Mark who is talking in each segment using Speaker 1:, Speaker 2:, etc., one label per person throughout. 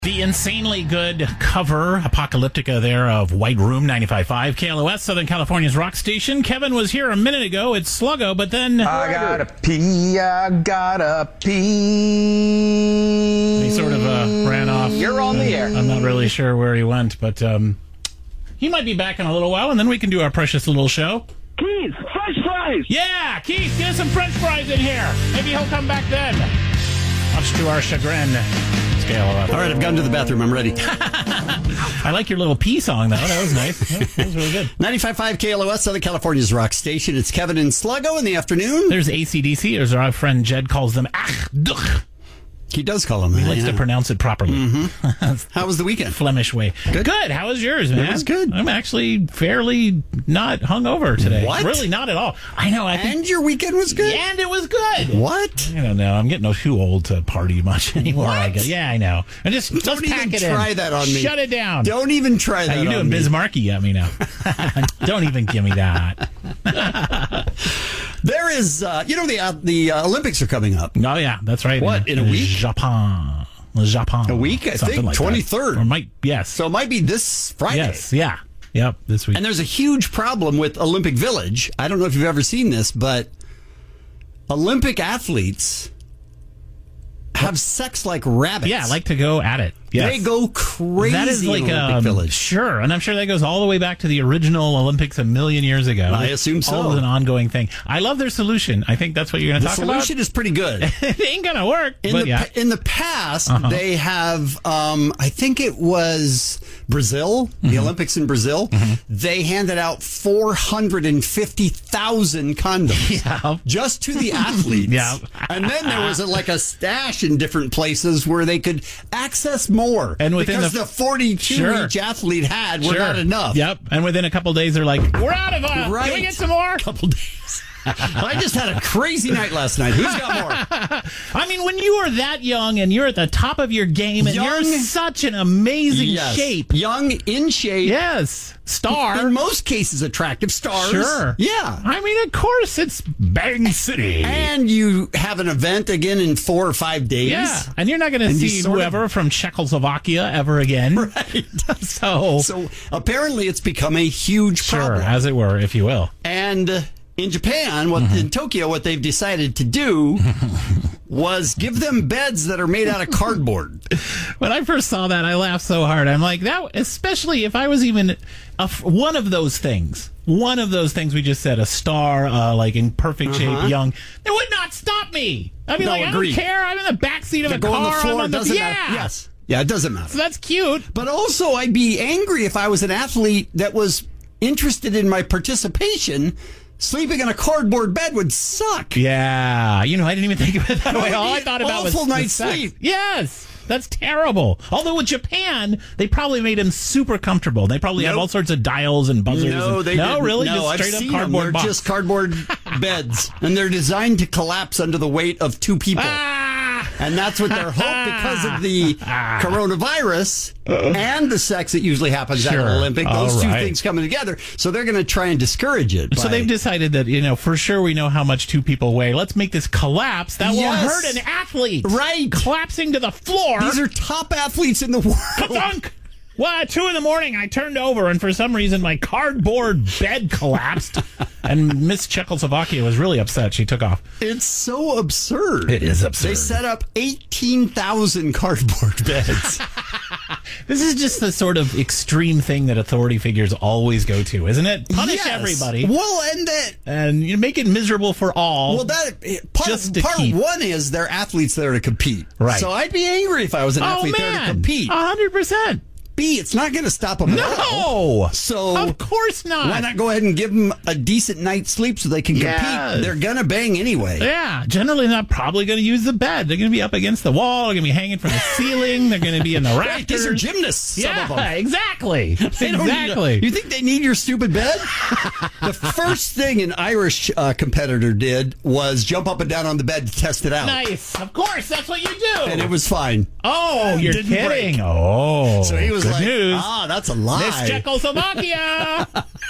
Speaker 1: The insanely good cover, Apocalyptica there, of White Room, 95.5 KLOS, Southern California's rock station. Kevin was here a minute ago. It's Sluggo, but then...
Speaker 2: I gotta pee.
Speaker 1: He sort of ran off.
Speaker 2: You're on the air.
Speaker 1: I'm not really sure where he went, but he might be back in a little while, and then we can do our precious little show.
Speaker 3: Keith, French fries!
Speaker 1: Yeah, Keith, get some French fries in here. Maybe he'll come back then. Much to our chagrin. Scale of
Speaker 4: All right, I've gone to the bathroom. I'm ready.
Speaker 1: I like your little pee song, though. That was nice. That was really good.
Speaker 4: 95.5 KLOS, Southern California's rock station. It's Kevin and Sluggo in the afternoon.
Speaker 1: There's AC/DC, as our friend Jed calls them. Ach,
Speaker 4: He does call them that.
Speaker 1: he likes to pronounce it properly.
Speaker 4: Mm-hmm. How was the weekend?
Speaker 1: Flemish way. Good. How was yours, man?
Speaker 4: It was good.
Speaker 1: I'm actually fairly not hungover today.
Speaker 4: What?
Speaker 1: Really not at all. I know.
Speaker 4: And your weekend was good?
Speaker 1: And it was good.
Speaker 4: What?
Speaker 1: I don't know. I'm getting too old to party much anymore.
Speaker 4: What?
Speaker 1: I guess. Yeah, I know. And just
Speaker 4: Don't
Speaker 1: let's pack
Speaker 4: even
Speaker 1: it in.
Speaker 4: try that on me.
Speaker 1: Shut it down.
Speaker 4: Don't even try that
Speaker 1: You're
Speaker 4: on
Speaker 1: doing
Speaker 4: me.
Speaker 1: Bismarcky at me now. Don't even give me that.
Speaker 4: There is, the Olympics are coming up.
Speaker 1: Oh, yeah, that's right.
Speaker 4: What, in a week?
Speaker 1: Japan.
Speaker 4: A week, I
Speaker 1: Something
Speaker 4: think,
Speaker 1: like
Speaker 4: 23rd.
Speaker 1: That. Or yes.
Speaker 4: So it might be this Friday.
Speaker 1: Yes, yeah. Yep, this week.
Speaker 4: And there's a huge problem with Olympic Village. I don't know if you've ever seen this, but Olympic athletes have sex like rabbits.
Speaker 1: Yeah, like to go at it. Yes.
Speaker 4: They go crazy
Speaker 1: That is like
Speaker 4: in Olympic Village.
Speaker 1: Sure, and I'm sure that goes all the way back to the original Olympics a million years ago.
Speaker 4: I assume so.
Speaker 1: All an ongoing thing. I love their solution. I think that's what you're going to talk about.
Speaker 4: The solution is pretty good.
Speaker 1: It ain't going to work.
Speaker 4: In the past, they have, I think it was Brazil, the Olympics in Brazil, they handed out 450,000 condoms just to the athletes.
Speaker 1: Yeah.
Speaker 4: And then there was a stash in different places where they could access more.
Speaker 1: And within
Speaker 4: because the 42 each athlete had were not enough.
Speaker 1: Yep. And within a couple days, they're like, we're out of Can we get some more?
Speaker 4: Couple days. I just had a crazy night last night. Who's got more?
Speaker 1: I mean, when you are that young and you're at the top of your game and you're such an amazing shape.
Speaker 4: Young, in shape.
Speaker 1: Yes. Star.
Speaker 4: In most cases, attractive stars.
Speaker 1: Sure.
Speaker 4: Yeah.
Speaker 1: I mean, of course, it's Bang City.
Speaker 4: And you have an event again in 4 or 5 days.
Speaker 1: Yeah. And you're not going to see whoever from Czechoslovakia ever again.
Speaker 4: Right.
Speaker 1: So
Speaker 4: apparently it's become a huge problem.
Speaker 1: Sure, as it were, if you will.
Speaker 4: And in Japan, in Tokyo, what they've decided to do was give them beds that are made out of cardboard.
Speaker 1: When I first saw that, I laughed so hard. I'm like, that, especially if I was even one of those things we just said, a star, in perfect shape, young, it would not stop me. I'd be I don't care. I'm in the backseat of a car.
Speaker 4: On the floor, doesn't
Speaker 1: matter.
Speaker 4: Yes. Yeah, it doesn't matter.
Speaker 1: So that's cute.
Speaker 4: But also, I'd be angry if I was an athlete that was interested in my participation. Sleeping in a cardboard bed would suck.
Speaker 1: Yeah. I didn't even think of it that way. All I thought about was
Speaker 4: awful night's sleep.
Speaker 1: Yes. That's terrible. Although with Japan, they probably made him super comfortable. They probably have all sorts of dials and buzzers.
Speaker 4: No, they didn't.
Speaker 1: Really?
Speaker 4: No,
Speaker 1: just straight
Speaker 4: I've
Speaker 1: up
Speaker 4: seen
Speaker 1: cardboard
Speaker 4: them.
Speaker 1: box.
Speaker 4: They're just cardboard beds. And they're designed to collapse under the weight of 2 people. And that's what they're hoping because of the coronavirus and the sex that usually happens at an Olympic. Those two things coming together. So they're going to try and discourage it.
Speaker 1: So they've decided that, for sure we know how much 2 people weigh. Let's make this collapse. That will hurt an athlete.
Speaker 4: Right.
Speaker 1: Collapsing to the floor.
Speaker 4: These are top athletes in the world.
Speaker 1: Ka-thunk! Well, at 2 a.m, I turned over, and for some reason, my cardboard bed collapsed. And Miss Czechoslovakia was really upset. She took off.
Speaker 4: It's so absurd.
Speaker 1: It is absurd.
Speaker 4: They set up 18,000 cardboard beds.
Speaker 1: This is just the sort of extreme thing that authority figures always go to, isn't it? Punish everybody.
Speaker 4: Well,
Speaker 1: and you make it miserable for all.
Speaker 4: Well, part one is they're athletes there to compete.
Speaker 1: Right.
Speaker 4: So I'd be angry if I was an athlete there to compete.
Speaker 1: 100%.
Speaker 4: B, it's not going to stop them at all.
Speaker 1: So of course not.
Speaker 4: Why not go ahead and give them a decent night's sleep so they can compete? They're going to bang anyway.
Speaker 1: Yeah. Generally not probably going to use the bed. They're going to be up against the wall. They're going to be hanging from the ceiling. They're going to be in the rafters.
Speaker 4: Right, these are gymnasts, some of them.
Speaker 1: Exactly. Exactly.
Speaker 4: You think they need your stupid bed? The first thing an Irish competitor did was jump up and down on the bed to test it out.
Speaker 1: Nice. Of course, that's what you do.
Speaker 4: And it was fine.
Speaker 1: Oh, you're kidding.
Speaker 4: Break.
Speaker 1: Oh.
Speaker 4: So he was
Speaker 1: good
Speaker 4: like,
Speaker 1: news.
Speaker 4: That's a lie.
Speaker 1: Miss Czechoslovakia.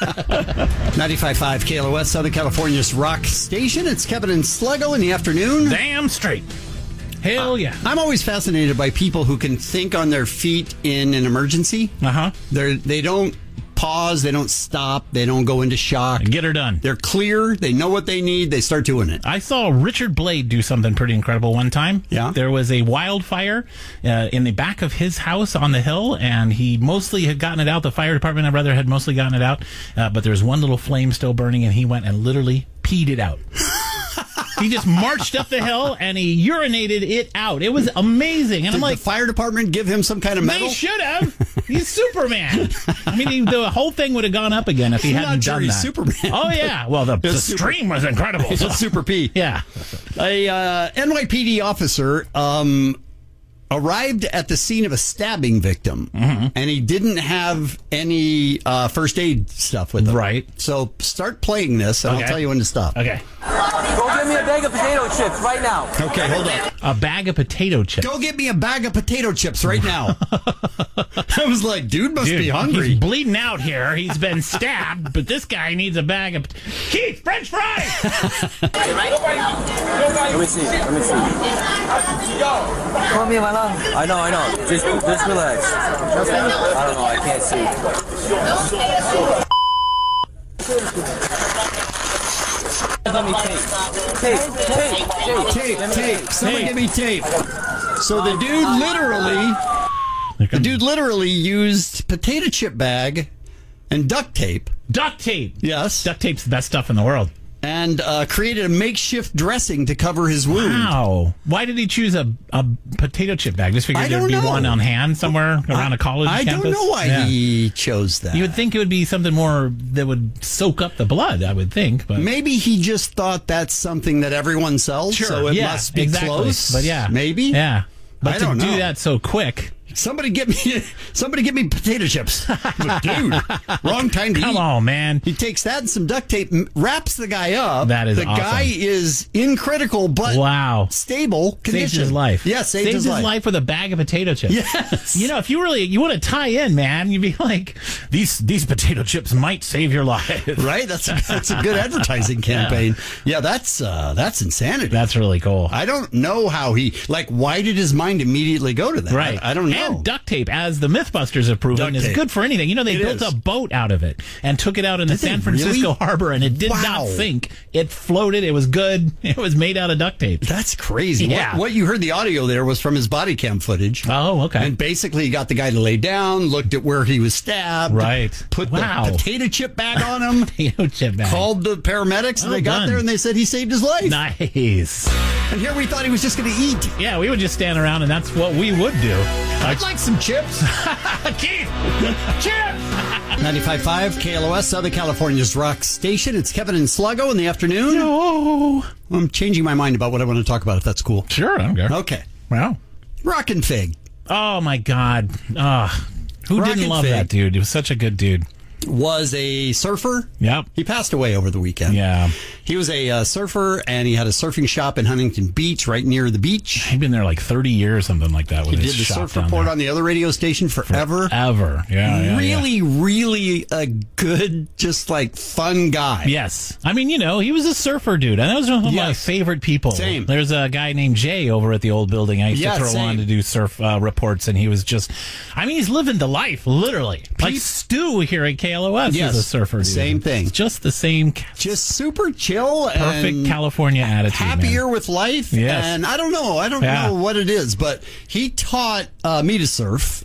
Speaker 4: 95.5 KLOS, Southern California's rock station. It's Kevin and Sluggo in the afternoon.
Speaker 1: Damn straight. Hell yeah.
Speaker 4: I'm always fascinated by people who can think on their feet in an emergency.
Speaker 1: Uh-huh.
Speaker 4: They don't pause, they don't stop, they don't go into shock.
Speaker 1: Get her done.
Speaker 4: They're clear, they know what they need, they start doing it.
Speaker 1: I saw Richard Blade do something pretty incredible one time.
Speaker 4: Yeah.
Speaker 1: There was a wildfire in the back of his house on the hill, and he mostly had gotten it out. The fire department, I'd rather, had mostly gotten it out. But there was one little flame still burning, and he went and literally peed it out. He just marched up the hill and he urinated it out. It was amazing. And
Speaker 4: Did
Speaker 1: I'm like,
Speaker 4: the fire department give him some kind of medal?
Speaker 1: they should have. He's Superman. I mean, the whole thing would have gone up again if he hadn't
Speaker 4: Not sure
Speaker 1: done
Speaker 4: he's
Speaker 1: that.
Speaker 4: Superman.
Speaker 1: Oh yeah. Well, the
Speaker 4: Super-
Speaker 1: stream was incredible.
Speaker 4: It's a Super P.
Speaker 1: Yeah.
Speaker 4: A NYPD officer arrived at the scene of a stabbing victim, and he didn't have any first aid stuff with him.
Speaker 1: Right.
Speaker 4: So start playing this, and
Speaker 1: Okay.
Speaker 4: I'll tell you when to stop.
Speaker 1: Okay.
Speaker 3: Go get me a bag of potato chips right now.
Speaker 4: Okay, hold on.
Speaker 1: A bag of potato chips.
Speaker 4: Go get me a bag of potato chips right now. I was like, dude must be hungry.
Speaker 1: He's bleeding out here. He's been stabbed, but this guy needs a bag of Keith, French fries.
Speaker 3: Let me see. Call me, my love. I know. Just relax. I don't know. I can't see. Let me
Speaker 4: Tape. Somebody give me tape. So the dude literally used potato chip bag and duct tape.
Speaker 1: Duct tape.
Speaker 4: Yes.
Speaker 1: Duct tape's the best stuff in the world.
Speaker 4: And created a makeshift dressing to cover his wound.
Speaker 1: Wow. Why did he choose a potato chip bag? Just figured there'd be one on hand somewhere around a college
Speaker 4: I
Speaker 1: campus?
Speaker 4: don't know why he chose that.
Speaker 1: You would think it would be something more that would soak up the blood, I would think. But
Speaker 4: Maybe he just thought that's something that everyone sells, so it must be close.
Speaker 1: But yeah.
Speaker 4: Maybe?
Speaker 1: Yeah. But
Speaker 4: I don't
Speaker 1: to do
Speaker 4: know.
Speaker 1: that so quick.
Speaker 4: Somebody get me potato chips. But dude, wrong time to eat.
Speaker 1: Come on, man.
Speaker 4: He takes that and some duct tape, wraps the guy up.
Speaker 1: That is
Speaker 4: the
Speaker 1: awesome.
Speaker 4: guy is in critical but stable condition.
Speaker 1: Saved his life.
Speaker 4: Yeah, saved his life
Speaker 1: with a bag of potato chips.
Speaker 4: Yes.
Speaker 1: You know, if you want to tie in, man, you'd be like, these potato chips might save your life.
Speaker 4: Right? That's a good advertising campaign. Yeah, that's insanity.
Speaker 1: That's really cool.
Speaker 4: I don't know how why did his mind immediately go to that?
Speaker 1: Right.
Speaker 4: I don't know.
Speaker 1: And duct tape, as the Mythbusters have proven,
Speaker 4: Duct
Speaker 1: is
Speaker 4: tape.
Speaker 1: good for anything. You know, they built a boat out of it and took it out in the
Speaker 4: Did they
Speaker 1: San Francisco
Speaker 4: really?
Speaker 1: harbor, and it did
Speaker 4: Wow.
Speaker 1: not sink. It floated. It was good. It was made out of duct tape.
Speaker 4: That's crazy.
Speaker 1: Yeah.
Speaker 4: What you heard the audio there was from his body cam footage.
Speaker 1: Oh, okay.
Speaker 4: And basically, he got the guy to lay down, looked at where he was stabbed.
Speaker 1: Right.
Speaker 4: Put
Speaker 1: Wow.
Speaker 4: the potato chip bag on him.
Speaker 1: Potato chip bag.
Speaker 4: Called the paramedics, and
Speaker 1: Well
Speaker 4: they got
Speaker 1: done.
Speaker 4: there, and they said he saved his life.
Speaker 1: Nice.
Speaker 4: And here we thought he was just going to eat.
Speaker 1: Yeah, we would just stand around, and that's what we would do.
Speaker 4: I'd like some chips.
Speaker 1: Keith, chips.
Speaker 4: 95.5 KLOS, Southern California's rock station. It's Kevin and Sluggo in the afternoon.
Speaker 1: No.
Speaker 4: I'm changing my mind about what I want to talk about, if that's cool.
Speaker 1: Sure, I don't care.
Speaker 4: Okay.
Speaker 1: Wow.
Speaker 4: Rockin' Fig
Speaker 1: Oh, my God. Who
Speaker 4: Rockin'
Speaker 1: didn't love
Speaker 4: Fig.
Speaker 1: that dude? He was such a good dude.
Speaker 4: was a surfer.
Speaker 1: Yep.
Speaker 4: He passed away over the weekend.
Speaker 1: Yeah.
Speaker 4: He was a surfer, and he had a surfing shop in Huntington Beach, right near the beach.
Speaker 1: He'd been there like 30 years, something like that.
Speaker 4: He did the surf report on the other radio station forever.
Speaker 1: Ever. Yeah.
Speaker 4: Really a good, just like fun guy.
Speaker 1: Yes. I mean, he was a surfer dude. And that was one of my favorite people.
Speaker 4: Same.
Speaker 1: There's a guy named Jay over at the old building. I used to throw on to do surf reports, and he was just, he's living the life, literally. Like Stu here at KLOS is a surfer dude.
Speaker 4: Same thing.
Speaker 1: It's just the same.
Speaker 4: Just super chill.
Speaker 1: Perfect
Speaker 4: and
Speaker 1: California attitude.
Speaker 4: happier with life.
Speaker 1: Yes.
Speaker 4: And I don't know what it is, but he taught me to surf.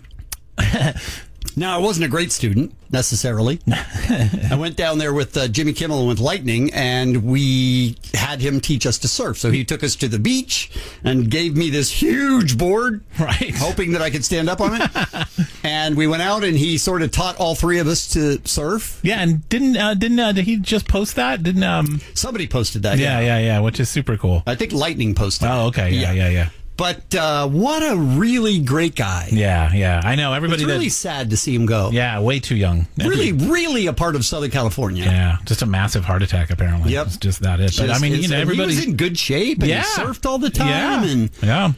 Speaker 4: Now, I wasn't a great student, necessarily. I went down there with Jimmy Kimmel and with Lightning, and we had him teach us to surf. So he took us to the beach and gave me this huge board,
Speaker 1: right,
Speaker 4: hoping that I could stand up on it. And we went out, and he sort of taught all three of us to surf.
Speaker 1: Yeah, and did he just post that?
Speaker 4: Somebody posted that.
Speaker 1: Yeah, which is super cool.
Speaker 4: I think Lightning posted.
Speaker 1: Oh, okay, yeah.
Speaker 4: But what a really great guy.
Speaker 1: Yeah. I know everybody.
Speaker 4: It's really sad to see him go.
Speaker 1: Yeah, way too young.
Speaker 4: Really a part of Southern California.
Speaker 1: Yeah, just a massive heart attack apparently.
Speaker 4: Yep.
Speaker 1: It's just that it. But everybody
Speaker 4: he was in good shape and he surfed all the time.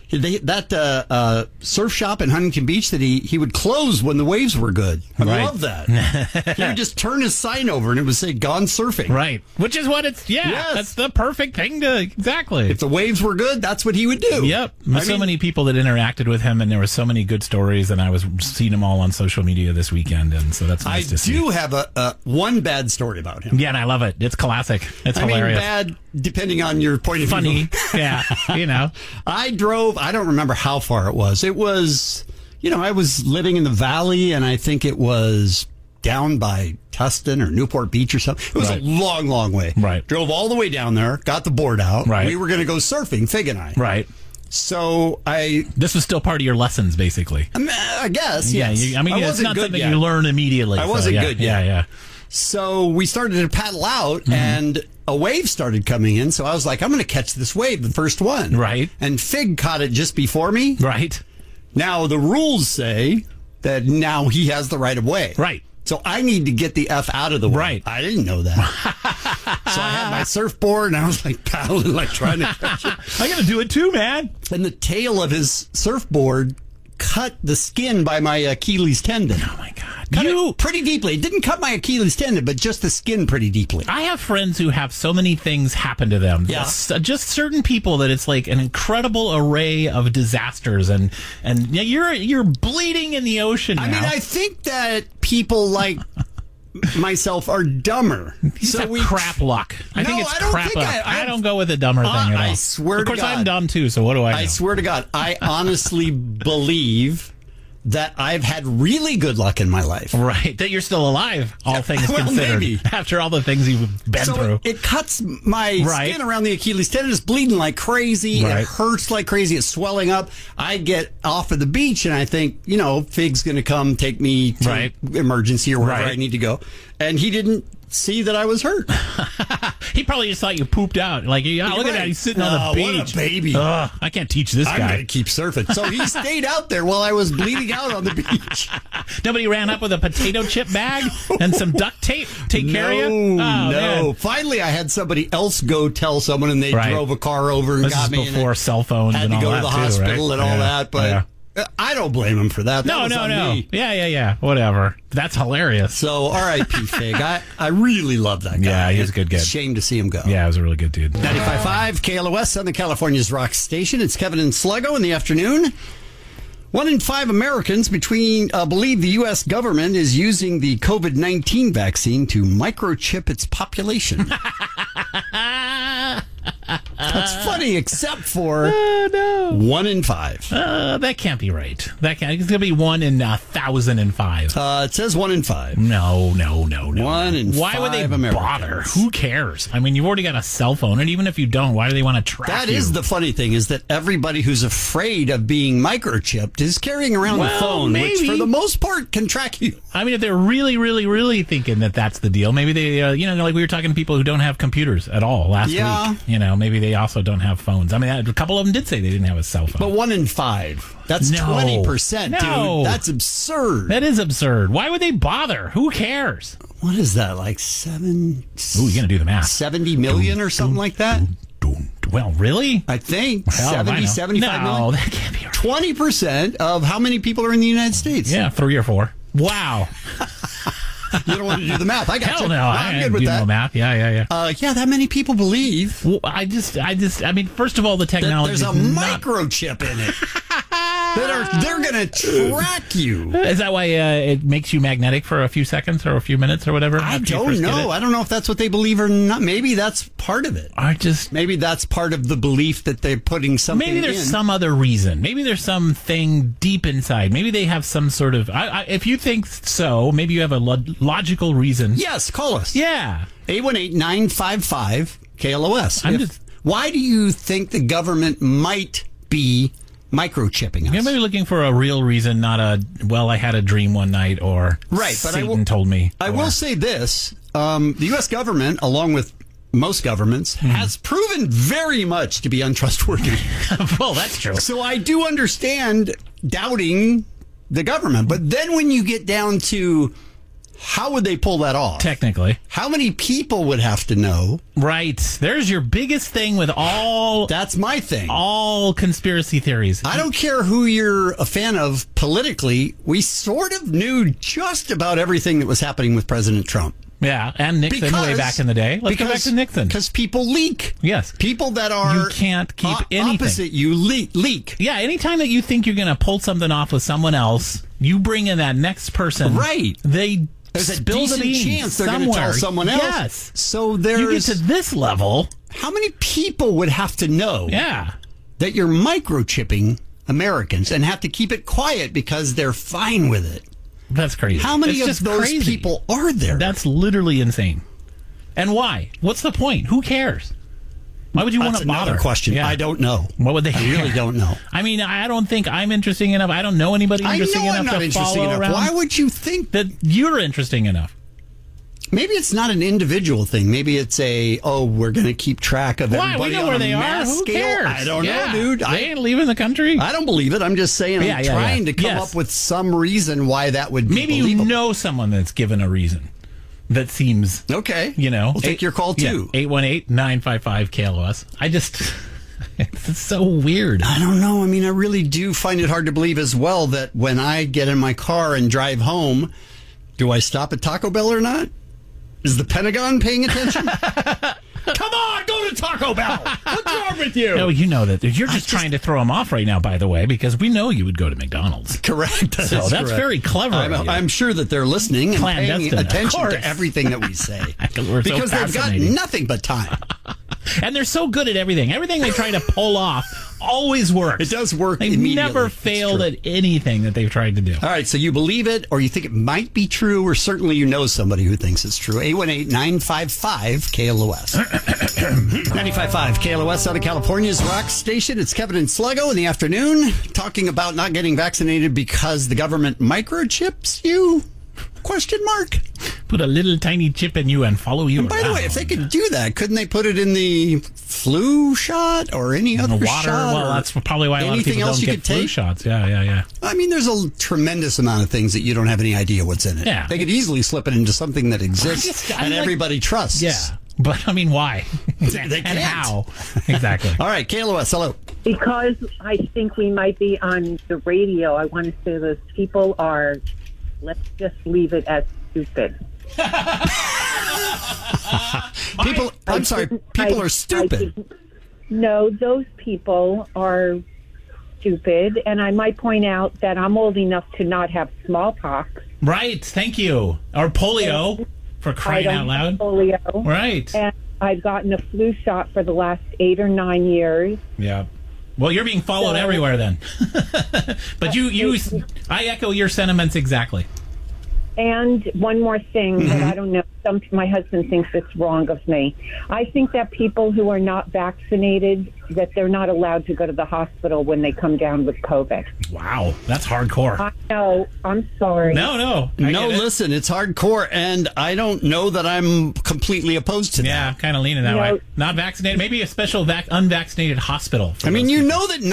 Speaker 4: That surf shop in Huntington Beach that he would close when the waves were good. I love that. He would just turn his sign over and it would say "Gone surfing."
Speaker 1: Right, which is what it's. Yeah, that's the perfect thing to exactly.
Speaker 4: If the waves were good, that's what he would do.
Speaker 1: Yep. so many people that interacted with him, and there were so many good stories, and I was seeing them all on social media this weekend, and so that's nice to see.
Speaker 4: I do have a one bad story about him.
Speaker 1: Yeah, and I love it. It's classic. It's hilarious.
Speaker 4: Bad, depending on your point of view.
Speaker 1: Funny. Yeah,
Speaker 4: I don't remember how far it was. It was, I was living in the valley, and I think it was down by Tustin or Newport Beach or something. It was a long, long way.
Speaker 1: Right.
Speaker 4: Drove all the way down there, got the board out.
Speaker 1: Right.
Speaker 4: We were going to go surfing, Fig and I.
Speaker 1: Right.
Speaker 4: So
Speaker 1: This was still part of your lessons, basically.
Speaker 4: I guess.
Speaker 1: Yeah.
Speaker 4: Yes.
Speaker 1: It's not something you learn immediately.
Speaker 4: I wasn't good yet.
Speaker 1: Yeah.
Speaker 4: So we started to paddle out, and a wave started coming in. So I was like, I'm going to catch this wave, the first one.
Speaker 1: Right.
Speaker 4: And Fig caught it just before me.
Speaker 1: Right.
Speaker 4: Now, the rules say that now he has the right of way.
Speaker 1: Right.
Speaker 4: So I need to get the F out of the way.
Speaker 1: Right.
Speaker 4: I didn't know that. So I had my surfboard, and I was like paddling, like trying to catch it.
Speaker 1: I got to do it too, man.
Speaker 4: And the tail of his surfboard cut the skin by my Achilles tendon.
Speaker 1: Oh, my God.
Speaker 4: Cut it pretty deeply. It didn't cut my Achilles tendon, but just the skin pretty deeply.
Speaker 1: I have friends who have so many things happen to them.
Speaker 4: Yeah.
Speaker 1: Just certain people that it's like an incredible array of disasters, and you're bleeding in the ocean now.
Speaker 4: I mean, I think that people like myself are dumber.
Speaker 1: Crap luck. I think it's crap luck. I don't go with the dumber thing at all.
Speaker 4: I swear to God.
Speaker 1: Of course, I'm dumb too, so what do I know?
Speaker 4: I swear to God, I honestly believe that I've had really good luck in my life.
Speaker 1: Right. That you're still alive, all things considered.
Speaker 4: Maybe.
Speaker 1: After all the things you've been through.
Speaker 4: It cuts my skin around the Achilles tendon. It's bleeding like crazy. Right. It hurts like crazy. It's swelling up. I get off of the beach, and I think, Fig's going to come take me to emergency or wherever I need to go. And he didn't see that I was hurt.
Speaker 1: He probably just thought you pooped out. Like, look at that. He's sitting on the beach.
Speaker 4: What a baby.
Speaker 1: I can't teach this guy.
Speaker 4: I'm going to keep surfing. So he stayed out there while I was bleeding out on the beach.
Speaker 1: Nobody ran up with a potato chip bag and some duct tape to take care of you?
Speaker 4: No.
Speaker 1: Man.
Speaker 4: Finally, I had somebody else go tell someone, and they drove a car over and got me.
Speaker 1: This is before cell phones and all that.
Speaker 4: Had to go to the hospital and all that, but... I don't blame him for that.
Speaker 1: No.
Speaker 4: Me.
Speaker 1: Yeah. Whatever. That's hilarious.
Speaker 4: So, R.I.P. Fig. I really love that guy.
Speaker 1: Yeah, he was a good kid.
Speaker 4: Shame to see him go.
Speaker 1: Yeah, he was a really good dude.
Speaker 4: 95.5 KLOS, Southern California's rock station. It's Kevin and Sluggo in the afternoon. 1 in 5 Americans believe the U.S. government is using the COVID-19 vaccine to microchip its population. That's funny, except for 1 in 5.
Speaker 1: That can't be right. It's going to be 1 in 1,005.
Speaker 4: It says 1 in 5.
Speaker 1: No.
Speaker 4: 1 in 5
Speaker 1: Why would they
Speaker 4: Americans.
Speaker 1: bother? Who cares? I mean, you've already got a cell phone, and even if you don't, why do they want to track you?
Speaker 4: That is the funny thing, is that everybody who's afraid of being microchipped is carrying around the phone, which for the most part can track you.
Speaker 1: I mean, if they're really, really, really thinking that that's the deal, maybe they, like we were talking to people who don't have computers at all last week. Maybe they also don't have phones. I mean, a couple of them did say they didn't have a cell phone.
Speaker 4: But 1 in 5. That's 20%, dude. That's absurd.
Speaker 1: That is absurd. Why would they bother? Who cares?
Speaker 4: What is that, like 7?
Speaker 1: Ooh, you're going to do the math.
Speaker 4: 70 million or something like that?
Speaker 1: Well, really?
Speaker 4: I think 70, 75 million.
Speaker 1: No, that can't be right.
Speaker 4: 20% of how many people are in the United States.
Speaker 1: Yeah, 3 or 4. Wow.
Speaker 4: You don't want to do the math. I got
Speaker 1: Hell
Speaker 4: you.
Speaker 1: no,
Speaker 4: I'm good with that.
Speaker 1: No math. Yeah.
Speaker 4: That many people believe.
Speaker 1: Well, I mean, first of all, the technology.
Speaker 4: There's a microchip in it. They're going to track you.
Speaker 1: Is that why it makes you magnetic for a few seconds or a few minutes or whatever?
Speaker 4: I don't know. I don't know if that's what they believe or not. Maybe that's part of it. Maybe that's part of the belief that they're putting something in.
Speaker 1: Maybe there's some other reason. Maybe there's something deep inside. Maybe they have some sort of... if you think so, maybe you have a logical reason.
Speaker 4: Yes, call us.
Speaker 1: Yeah.
Speaker 4: 818-955-KLOS. Why do you think the government might be microchipping us?
Speaker 1: You're maybe looking for a real reason, not I had a dream one night, or Satan told me.
Speaker 4: I will say this. The U.S. government, along with most governments, has proven very much to be untrustworthy.
Speaker 1: Well, that's true.
Speaker 4: So I do understand doubting the government. But then when you get down to how would they pull that off?
Speaker 1: Technically.
Speaker 4: How many people would have to know?
Speaker 1: Right. There's your biggest thing with all...
Speaker 4: That's my thing.
Speaker 1: All conspiracy theories.
Speaker 4: I don't care who you're a fan of politically. We sort of knew just about everything that was happening with President Trump.
Speaker 1: Yeah, and Nixon way back in the day. Let's go back to Nixon.
Speaker 4: Because people leak.
Speaker 1: Yes.
Speaker 4: People that are
Speaker 1: you can't keep anything.
Speaker 4: Opposite you leak.
Speaker 1: Yeah, anytime that you think you're going to pull something off with someone else, you bring in that next person.
Speaker 4: Right.
Speaker 1: There's
Speaker 4: a decent chance they're going to tell someone else.
Speaker 1: Yes.
Speaker 4: So
Speaker 1: you get to this level.
Speaker 4: How many people would have to know that you're microchipping Americans and have to keep it quiet because they're fine with it?
Speaker 1: That's crazy.
Speaker 4: How many of those people are there?
Speaker 1: That's literally insane. And why? What's the point? Who cares? Why would you want to bother?
Speaker 4: Another question. Yeah. I don't know.
Speaker 1: What would they?
Speaker 4: I really don't know.
Speaker 1: I mean, I don't think I'm interesting enough. I don't know anybody interesting enough to follow around.
Speaker 4: Why would you think
Speaker 1: that you're interesting enough?
Speaker 4: Maybe it's not an individual thing. Maybe it's we're going to keep track of everybody.
Speaker 1: We know where they are. Who cares?
Speaker 4: I don't know, dude.
Speaker 1: They ain't leaving the country.
Speaker 4: I don't believe it. I'm just saying I'm trying to come up with some reason why that would be
Speaker 1: Maybe
Speaker 4: believable.
Speaker 1: You know someone that's given a reason that seems...
Speaker 4: Okay.
Speaker 1: We'll
Speaker 4: take your call, too.
Speaker 1: 818-955-KLOS. It's so weird.
Speaker 4: I don't know. I mean, I really do find it hard to believe as well that when I get in my car and drive home, do I stop at Taco Bell or not? Is the Pentagon paying attention? Come on, go to Taco Bell. What's wrong with you?
Speaker 1: No, you know that. You're just trying to throw them off right now, by the way, because we know you would go to McDonald's.
Speaker 4: Correct.
Speaker 1: That's very clever.
Speaker 4: I'm sure that they're listening and paying attention to everything that we say. Because they've got nothing but time.
Speaker 1: And they're so good at everything. Everything they try to pull off always works.
Speaker 4: It does work
Speaker 1: They've
Speaker 4: immediately.
Speaker 1: never failed at anything that they've tried to do.
Speaker 4: All right, so you believe it, or you think it might be true, or certainly you know somebody who thinks it's true. 818-955-KLOS. 95.5 KLOS out of California's rock station. It's Kevin and Sluggo in the afternoon, talking about not getting vaccinated because the government microchips you? Question mark.
Speaker 1: Put a little tiny chip in you and follow you.
Speaker 4: And by the way, if they could do that, couldn't they put it in the flu shot or any other
Speaker 1: water
Speaker 4: shot?
Speaker 1: Well, that's probably why a lot of people don't get flu shots. Yeah.
Speaker 4: I mean, there's a tremendous amount of things that you don't have any idea what's in it.
Speaker 1: Yeah.
Speaker 4: They could easily slip it into something that exists and everybody trusts.
Speaker 1: Yeah. But, I mean, why?
Speaker 4: They can't.
Speaker 1: And how? Exactly.
Speaker 4: All right, KLOS, hello.
Speaker 2: Because I think we might be on the radio, I want to say those people are, let's just leave it as stupid.
Speaker 4: People are stupid.
Speaker 2: No, those people are stupid, and I might point out that I'm old enough to not have smallpox.
Speaker 1: Right, thank you. Or polio, for crying out loud.
Speaker 2: Polio.
Speaker 1: Right.
Speaker 2: And I've gotten a flu shot for the last 8 or 9 years.
Speaker 1: Yeah. Well, you're being followed everywhere then. But I echo your sentiments exactly.
Speaker 2: And one more thing that I don't know. My husband thinks it's wrong of me. I think that people who are not vaccinated, that they're not allowed to go to the hospital when they come down with COVID.
Speaker 1: Wow, that's hardcore.
Speaker 2: I know. I'm sorry.
Speaker 1: No.
Speaker 4: Listen, it's hardcore, and I don't know that I'm completely opposed to that.
Speaker 1: Yeah, I'm kind of leaning that way. Not vaccinated, maybe a special unvaccinated hospital.
Speaker 4: I mean, you know that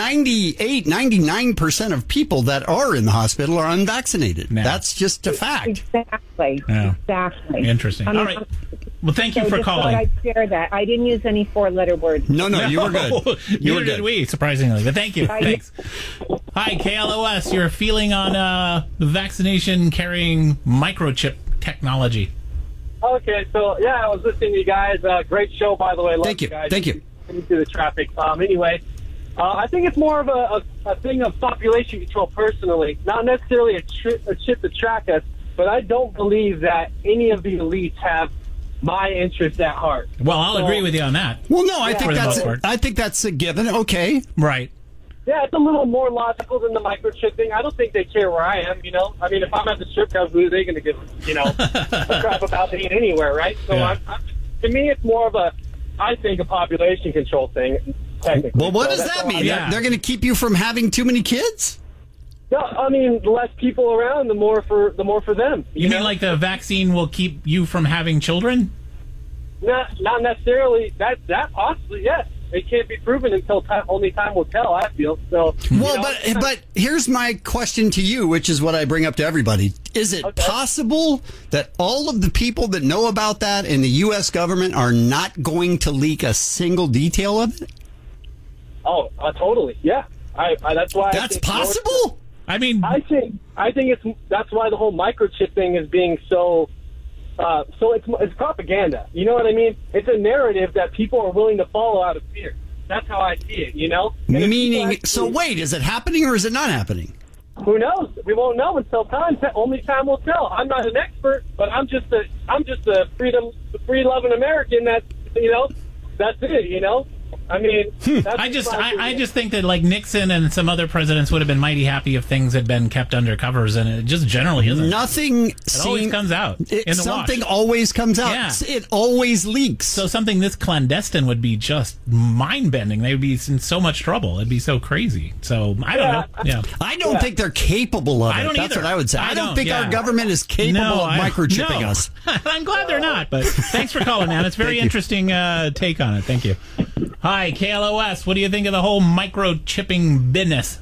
Speaker 4: 99% of people that are in the hospital are unvaccinated. No. That's just a fact.
Speaker 2: Exactly.
Speaker 1: Yeah.
Speaker 2: Exactly.
Speaker 1: Interesting. All right. Well, thank you for calling.
Speaker 2: I'd share that. I didn't use any 4-letter words.
Speaker 4: No, you were good.
Speaker 1: Neither did we, surprisingly. But thank you. Thanks. Hi, KLOS. Your feeling on the vaccination carrying microchip technology?
Speaker 5: Okay, so I was listening to you guys. Great show, by the way. Love
Speaker 4: Thank you.
Speaker 5: Guys.
Speaker 4: Thank you.
Speaker 5: Into the traffic. Anyway, I think it's more of a thing of population control. Personally, not necessarily a chip to track us, but I don't believe that any of the elites have my interest at heart.
Speaker 1: Well, I'll agree with you on that.
Speaker 4: Well, no, I think that's a given. Okay,
Speaker 1: right.
Speaker 5: Yeah, it's a little more logical than the microchip thing. I don't think they care where I am, I mean, if I'm at the strip club, who are they going to give, a crap about being anywhere, right? So to me, it's more of I think, a population control thing, technically.
Speaker 4: Well, what does that mean? They're going to keep you from having too many kids?
Speaker 5: No, I mean, the less people around, the more for them.
Speaker 1: You mean like the vaccine will keep you from having children?
Speaker 5: Not necessarily. That possibly, yes. It can't be proven until only time will tell, I feel. So,
Speaker 4: but here's my question to you, which is what I bring up to everybody. Is it possible that all of the people that know about that in the U.S. government are not going to leak a single detail of it?
Speaker 5: Oh, totally. Yeah. That's why.
Speaker 4: That's possible?
Speaker 1: I mean,
Speaker 5: I think that's why the whole microchip thing is being so So it's propaganda. You know what I mean? It's a narrative that people are willing to follow out of fear. That's how I see it, you know? And
Speaker 4: Meaning, so wait, is it happening or is it not happening?
Speaker 5: Who knows? We won't know until time. Only time will tell. I'm not an expert, but I'm just a free-loving American. That's it. You know. I mean,
Speaker 1: I just think that like Nixon and some other presidents would have been mighty happy if things had been kept under covers, and it just generally isn't.
Speaker 4: Nothing.
Speaker 1: It always comes out in the
Speaker 4: something
Speaker 1: wash.
Speaker 4: always comes out.
Speaker 1: Yeah.
Speaker 4: It always leaks.
Speaker 1: So something this clandestine would be just mind-bending. They would be in so much trouble. It'd be so crazy. So I don't know. Yeah.
Speaker 4: I don't think they're capable of it.
Speaker 1: I don't
Speaker 4: That's
Speaker 1: either.
Speaker 4: what I would say. I don't think
Speaker 1: yeah.
Speaker 4: our government is capable of microchipping
Speaker 1: no.
Speaker 4: us.
Speaker 1: I'm glad they're not, but thanks for calling, man. It's very interesting take on it. Thank you. Hi, KLOS. What do you think of the whole microchipping business?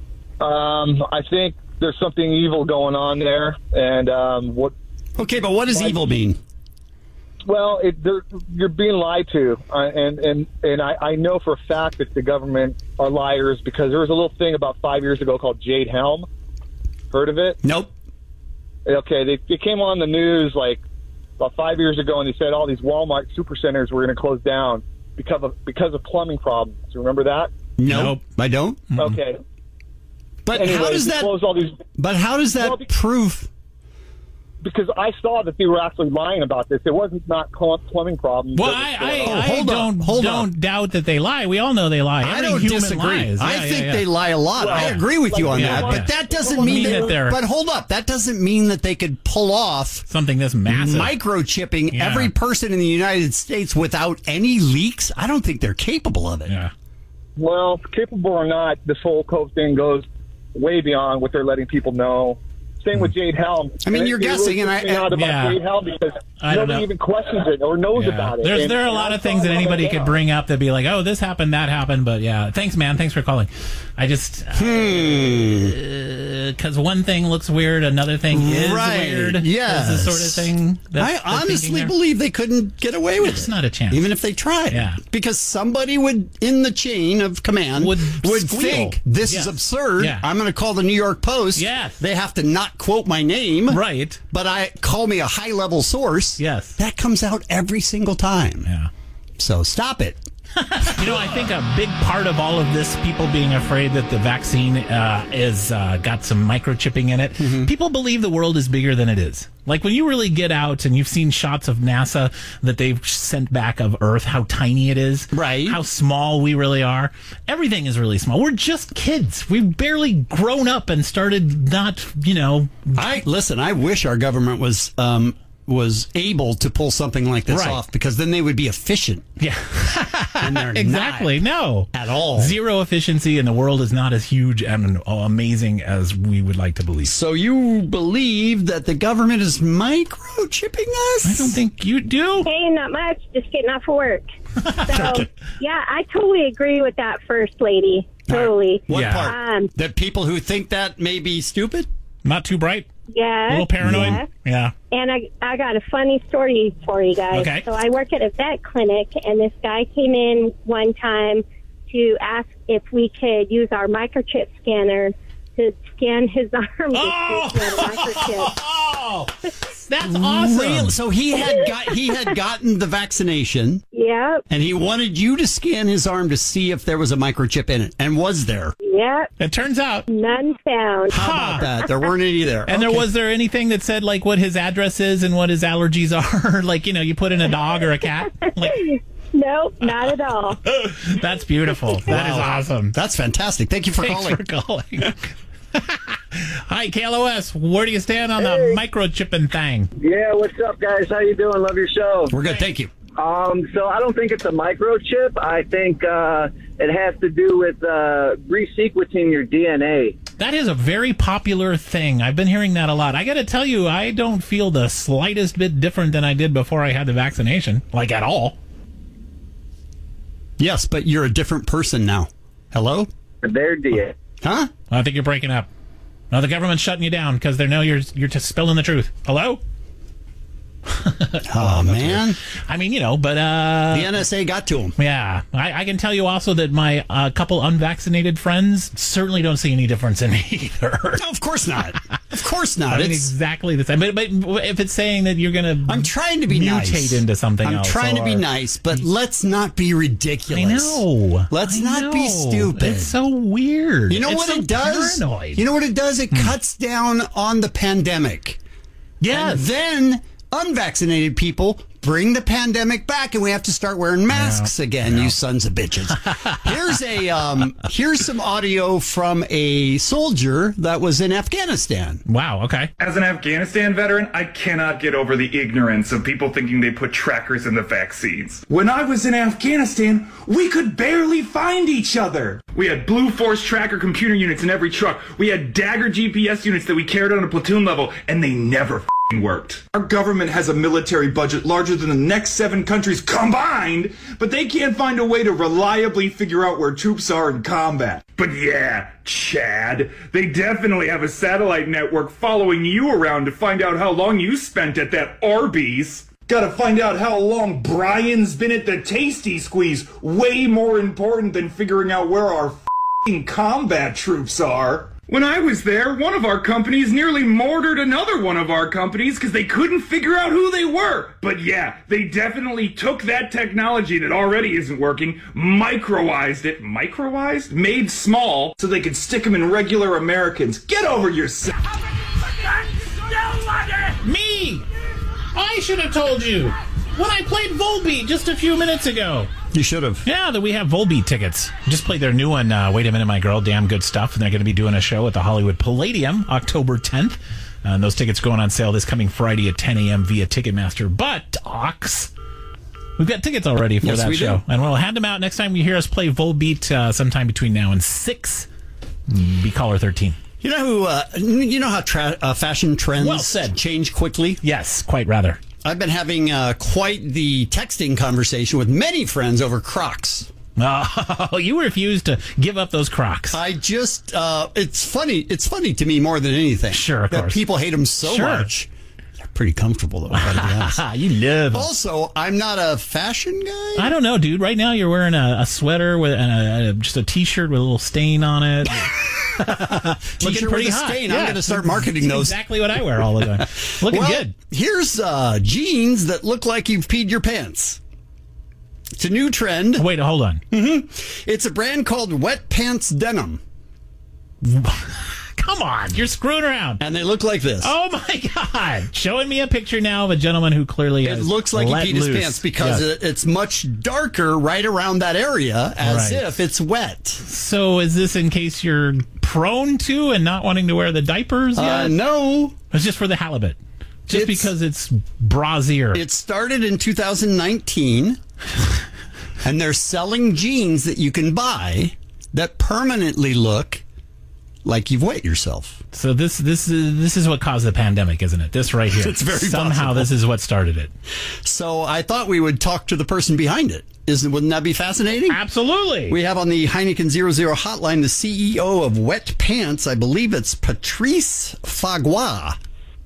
Speaker 6: I think there's something evil going on there, and what?
Speaker 4: Okay, but what does evil mean?
Speaker 6: Well, you're being lied to, and I know for a fact that the government are liars because there was a little thing about 5 years ago called Jade Helm. Heard of it?
Speaker 4: Nope.
Speaker 6: Okay, they came on the news like about 5 years ago, and they said all these Walmart supercenters were going to close down because of plumbing problems. You remember that?
Speaker 4: Nope. I don't.
Speaker 6: Okay.
Speaker 4: But
Speaker 6: Anyways,
Speaker 4: how does that?
Speaker 6: Close all these,
Speaker 4: But how does that prove?
Speaker 6: because I saw that they were actually lying about this. It wasn't not plumbing problems.
Speaker 1: Well,
Speaker 6: that was
Speaker 1: I don't doubt that they lie. We all know they lie.
Speaker 4: I
Speaker 1: Every
Speaker 4: don't
Speaker 1: human
Speaker 4: disagree.
Speaker 1: lies.
Speaker 4: I think they lie a lot.
Speaker 6: Well,
Speaker 4: I agree with you on
Speaker 1: yeah,
Speaker 4: that.
Speaker 1: yeah.
Speaker 4: But that doesn't mean that
Speaker 1: they're
Speaker 4: But hold up, that doesn't mean that they could pull off
Speaker 1: something this massive.
Speaker 4: microchipping
Speaker 1: Yeah.
Speaker 4: every person in the United States without any leaks. I don't think they're capable of it.
Speaker 1: Yeah.
Speaker 6: Well, capable or not, this whole code thing goes way beyond what they're letting people know. Same with Jade Helm.
Speaker 4: I mean, you're guessing, and
Speaker 6: freaks me out about
Speaker 1: yeah.
Speaker 6: Jade Helm because
Speaker 1: I don't
Speaker 6: nobody
Speaker 1: know.
Speaker 6: even questions it or knows about it.
Speaker 1: There are a lot of things that anybody could bring up that'd be like, oh, this happened, that happened, but yeah. Thanks, man. Thanks for calling. I just because one thing looks weird, another thing is weird.
Speaker 4: Yes.
Speaker 1: Is the sort of thing.
Speaker 4: I honestly believe they couldn't get away with
Speaker 1: It's
Speaker 4: it.
Speaker 1: not a chance.
Speaker 4: Even if they tried.
Speaker 1: Yeah.
Speaker 4: Because somebody would, in the chain of command, would
Speaker 1: squeal.
Speaker 4: think, this
Speaker 1: Yes.
Speaker 4: is absurd.
Speaker 1: Yeah.
Speaker 4: I'm going to call the New York Post.
Speaker 1: Yes.
Speaker 4: They have to not quote my name.
Speaker 1: Right.
Speaker 4: But call me a high-level source.
Speaker 1: Yes.
Speaker 4: That comes out every single time.
Speaker 1: Yeah.
Speaker 4: So stop it.
Speaker 1: You know, I think a big part of all of this, people being afraid that the vaccine is got some microchipping in it.
Speaker 4: Mm-hmm.
Speaker 1: People believe the world is bigger than it is. Like when you really get out and you've seen shots of NASA that they've sent back of Earth, how tiny it is,
Speaker 4: right?
Speaker 1: How small we really are. Everything is really small. We're just kids. We've barely grown up and started not,
Speaker 4: I wish our government was able to pull something like this off, because then they would be efficient.
Speaker 1: Yeah.
Speaker 4: And they're
Speaker 1: exactly.
Speaker 4: not at all.
Speaker 1: Zero efficiency, and the world is not as huge and amazing as we would like to believe.
Speaker 4: So you believe that the government is microchipping us?
Speaker 1: I don't think you do.
Speaker 7: Hey, not much. Just getting off of work. So, yeah, I totally agree with that first lady. Totally.
Speaker 4: What part? That people who think that may be stupid?
Speaker 1: Not too bright?
Speaker 7: Yeah.
Speaker 1: A little paranoid?
Speaker 7: Yes.
Speaker 1: Yeah.
Speaker 7: And I got a funny story for you guys.
Speaker 1: Okay.
Speaker 7: So I work at a vet clinic, and this guy came in one time to ask if we could use our microchip scanner to scan his arm.
Speaker 1: Oh!
Speaker 7: To see if he had a microchip.
Speaker 1: Oh, that's awesome.
Speaker 4: Real? So he had gotten the vaccination.
Speaker 7: Yep.
Speaker 4: And he wanted you to scan his arm to see if there was a microchip in it. And was there?
Speaker 7: Yep.
Speaker 1: It turns out.
Speaker 7: None found.
Speaker 4: How about that? There weren't any there.
Speaker 1: And was there anything that said like what his address is and what his allergies are? Like, you put in a dog or a cat? Like,
Speaker 7: nope, not at all.
Speaker 1: that's beautiful. That is awesome.
Speaker 4: That's fantastic. Thank you for calling.
Speaker 1: Thanks for calling. Hi, KLOS. Where do you stand on the microchipping thing?
Speaker 8: Yeah, what's up, guys? How you doing? Love your show.
Speaker 4: We're good, thank you.
Speaker 8: So I don't think it's a microchip. I think it has to do with resequencing your DNA.
Speaker 1: That is a very popular thing. I've been hearing that a lot. I got to tell you, I don't feel the slightest bit different than I did before I had the vaccination, like at all.
Speaker 4: Yes, but you're a different person now. Hello?
Speaker 8: Their DNA.
Speaker 4: Huh?
Speaker 1: I think you're breaking up. No, the government's shutting you down because they know you're just spilling the truth. Hello?
Speaker 4: Oh, man.
Speaker 1: I mean, but...
Speaker 4: the NSA got to him.
Speaker 1: Yeah. I can tell you also that my couple unvaccinated friends certainly don't see any difference in me either.
Speaker 4: No, of course not. Of course not.
Speaker 1: I mean, exactly the same. But if it's saying that you're going to...
Speaker 4: I'm trying to be
Speaker 1: mutate into something else.
Speaker 4: I'm trying to be nice, but let's not be ridiculous.
Speaker 1: I know.
Speaker 4: Let's not be stupid.
Speaker 1: It's so weird.
Speaker 4: You know
Speaker 1: it's
Speaker 4: what
Speaker 1: so
Speaker 4: it does?
Speaker 1: Paranoid.
Speaker 4: You know what it does? It cuts down on the pandemic.
Speaker 1: Yes.
Speaker 4: And then unvaccinated people bring the pandemic back, and we have to start wearing masks again, you sons of bitches. Here's some audio from a soldier that was in Afghanistan.
Speaker 1: Wow, okay.
Speaker 9: As an Afghanistan veteran, I cannot get over the ignorance of people thinking they put trackers in the vaccines. When I was in Afghanistan, we could barely find each other. We had Blue Force tracker computer units in every truck. We had Dagger GPS units that we carried on a platoon level, and they never worked. Our government has a military budget larger than the next 7 countries combined, but they can't find a way to reliably figure out where troops are in combat. But yeah, Chad, they definitely have a satellite network following you around to find out how long you spent at that Arby's. Gotta find out how long Brian's been at the Tasty Squeeze. Way more important than figuring out where our f***ing combat troops are. When I was there, one of our companies nearly mortared another one of our companies because they couldn't figure out who they were. But yeah, they definitely took that technology that already isn't working, microized it, made small, so they could stick them in regular Americans. Get over yourself.
Speaker 1: Me! I should have told you when I played Volbeat just a few minutes ago.
Speaker 4: You should have.
Speaker 1: Yeah, that we have Volbeat tickets. Just played their new one, Wait a Minute, My Girl, damn good stuff. And they're going to be doing a show at the Hollywood Palladium October 10th. And those tickets going on sale this coming Friday at 10 a.m. via Ticketmaster. But, Ox, we've got tickets already for that show. And we'll hand them out next time you hear us play Volbeat sometime between now and 6. Be caller 13.
Speaker 4: You know how fashion trends change quickly?
Speaker 1: Yes, quite rather.
Speaker 4: I've been having quite the texting conversation with many friends over Crocs.
Speaker 1: Oh, you refuse to give up those Crocs.
Speaker 4: I just, it's funny. It's funny to me more than anything.
Speaker 1: Sure, of
Speaker 4: that
Speaker 1: course.
Speaker 4: People hate them so much. They're pretty comfortable, though.
Speaker 1: You love them.
Speaker 4: Also, I'm not a fashion guy.
Speaker 1: I don't know, dude. Right now, you're wearing a sweater with just a T-shirt with a little stain on it.
Speaker 4: Looking pretty hot. Stain. Yeah. I'm going to start marketing those.
Speaker 1: Exactly what I wear all the time. Looking good.
Speaker 4: Here's jeans that look like you've peed your pants. It's a new trend.
Speaker 1: Wait, hold on.
Speaker 4: Mm-hmm. It's a brand called Wet Pants Denim.
Speaker 1: Come on, you're screwing around.
Speaker 4: And they look like this.
Speaker 1: Oh my God. Showing me a picture now of a gentleman who clearly has
Speaker 4: looks like he peed his pants because
Speaker 1: yes.
Speaker 4: it's much darker right around that area as if it's wet.
Speaker 1: So is this in case you're prone to and not wanting to wear the diapers yet?
Speaker 4: No.
Speaker 1: It's just for the halibut. Just because it's brassiere.
Speaker 4: It started in 2019, and they're selling jeans that you can buy that permanently look like you've wet yourself.
Speaker 1: So this is what caused the pandemic, isn't it? This right here.
Speaker 4: It's very
Speaker 1: somehow
Speaker 4: possible.
Speaker 1: This is what started it.
Speaker 4: So I thought we would talk to the person behind it. Wouldn't that be fascinating?
Speaker 1: Absolutely.
Speaker 4: We have on the Heineken 00 hotline the CEO of Wet Pants. I believe it's Patrice Fagua.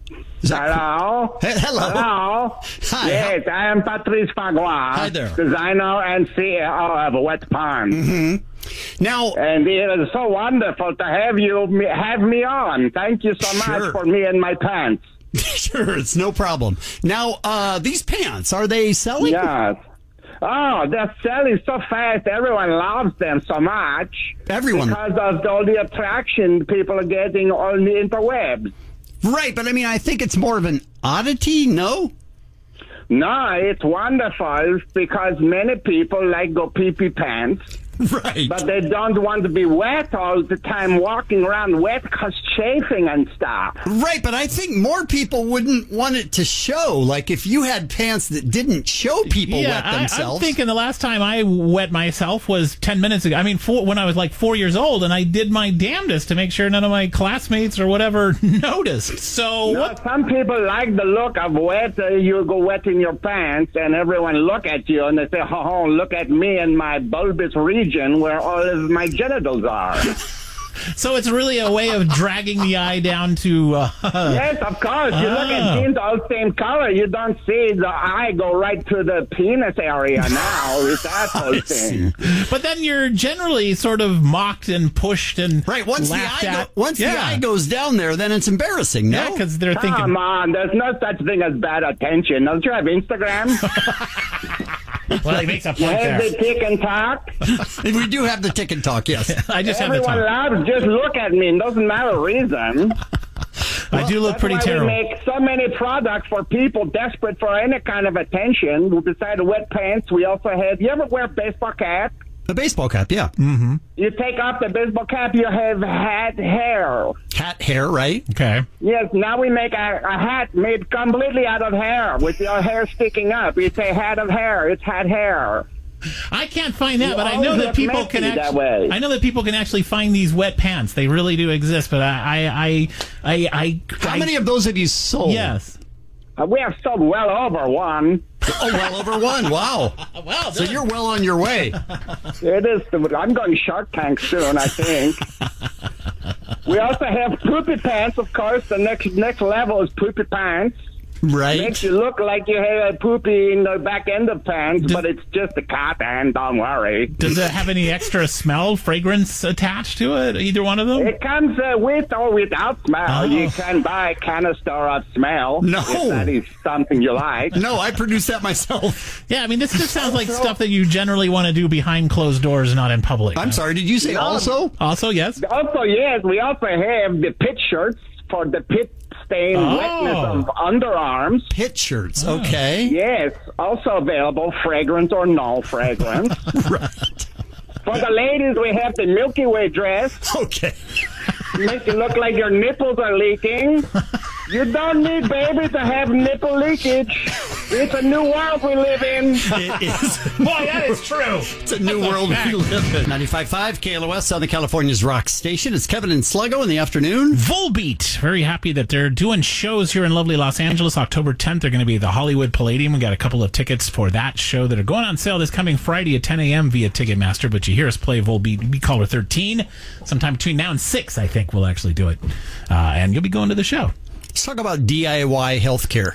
Speaker 8: Hello.
Speaker 4: Hello. Hi.
Speaker 8: Yes, I am Patrice Fagua.
Speaker 4: Hi there.
Speaker 8: Designer and CEO of Wet Pants.
Speaker 4: Mm-hmm. Now,
Speaker 8: and it is so wonderful to have me on. Thank you so much for me and my pants.
Speaker 4: Sure, it's no problem. Now, these pants, are they selling?
Speaker 8: Yes. Oh, they're selling so fast. Everyone loves them so much.
Speaker 4: Everyone.
Speaker 8: Because of all the attraction people are getting on the interwebs.
Speaker 4: Right, but I mean, I think it's more of an oddity, no?
Speaker 8: No, it's wonderful because many people like go pee-pee pants.
Speaker 4: Right.
Speaker 8: But they don't want to be wet all the time, walking around wet because chafing and stuff.
Speaker 4: Right, but I think more people wouldn't want it to show. Like if you had pants that didn't show people wet themselves.
Speaker 1: I'm thinking the last time I wet myself was 10 minutes ago. I mean, when I was like 4 years old, and I did my damnedest to make sure none of my classmates or whatever noticed. So
Speaker 8: some people like the look of wet. You go wet in your pants, and everyone look at you, and they say, "Oh, look at me and my bulbous region where all of my genitals are."
Speaker 1: So it's really a way of dragging the eye down to...
Speaker 10: Yes, of course. You look at jeans all same color. You don't see the eye go right to the penis area now with that whole thing.
Speaker 1: But then you're generally sort of mocked and pushed and
Speaker 4: once
Speaker 1: laughed at.
Speaker 4: The eye goes down there, then it's embarrassing, no?
Speaker 1: Yeah, because they're thinking...
Speaker 10: Come on, there's no such thing as bad attention. Don't you have Instagram?
Speaker 1: Well, he makes a point
Speaker 10: you have
Speaker 1: there.
Speaker 10: the tick and talk.
Speaker 4: We do have the tick and talk, yes.
Speaker 1: I just have the
Speaker 10: Everyone
Speaker 1: talk.
Speaker 10: loves just look at me. It doesn't matter reason.
Speaker 1: I do look pretty terrible.
Speaker 10: We make so many products for people desperate for any kind of attention. Besides wet pants, we also have... You ever wear a baseball cap?
Speaker 4: A baseball cap, yeah. Mm-hmm.
Speaker 10: You take off the baseball cap, you have hat hair.
Speaker 4: Hat hair, right?
Speaker 1: Okay.
Speaker 10: Yes, now we make a hat made completely out of hair with your hair sticking up. You say hat of hair, it's hat hair.
Speaker 1: I can't find that,
Speaker 10: You
Speaker 1: but I know
Speaker 10: always
Speaker 1: that people
Speaker 10: make
Speaker 1: can
Speaker 10: it that
Speaker 1: actually.
Speaker 10: way.
Speaker 1: I know that people can actually find these wet pants. They really do exist. But I
Speaker 4: How many of those have you sold?
Speaker 1: Yes.
Speaker 10: We have sold well over one.
Speaker 4: Oh, well over one. Wow.
Speaker 1: Well,
Speaker 4: so you're well on your way.
Speaker 10: It is. I'm going Shark Tank soon, I think. We also have poopy pants, of course. The next level is poopy pants.
Speaker 4: Right.
Speaker 10: Makes you look like you have a poopy in the back end of pants, but it's just a cotton, don't worry.
Speaker 1: Does it have any extra smell, fragrance attached to it? Either one of them?
Speaker 10: It comes with or without smell.
Speaker 1: Oh.
Speaker 10: You can buy a canister of smell.
Speaker 4: No.
Speaker 10: If that is something you like.
Speaker 4: No, I produce that myself.
Speaker 1: Yeah, I mean, this just sounds like stuff that you generally want to do behind closed doors, not in public.
Speaker 4: I'm sorry, did you say also?
Speaker 1: Also, yes.
Speaker 10: Also, yes, we also have the pit shirts for the pit stain wetness of underarms.
Speaker 4: Pit shirts, okay.
Speaker 10: Yes, also available, fragrance or no fragrance.
Speaker 4: Right.
Speaker 10: For the ladies, we have the Milky Way dress.
Speaker 4: Okay.
Speaker 10: Make it look like your nipples are leaking. You don't need, baby, to have nipple leakage. It's a new world we live in.
Speaker 4: It is.
Speaker 1: Boy, that is true.
Speaker 4: It's a new world we live in. 95.5 KLOS, Southern California's rock station. It's Kevin and Sluggo in the afternoon.
Speaker 1: Volbeat. Very happy that they're doing shows here in lovely Los Angeles. October 10th, they're going to be at the Hollywood Palladium. We got a couple of tickets for that show that are going on sale this coming Friday at 10 a.m. via Ticketmaster. But you hear us play Volbeat. We call her 13. Sometime between now and 6, I think we'll actually do it. And you'll be going to the show.
Speaker 4: Let's talk about DIY healthcare.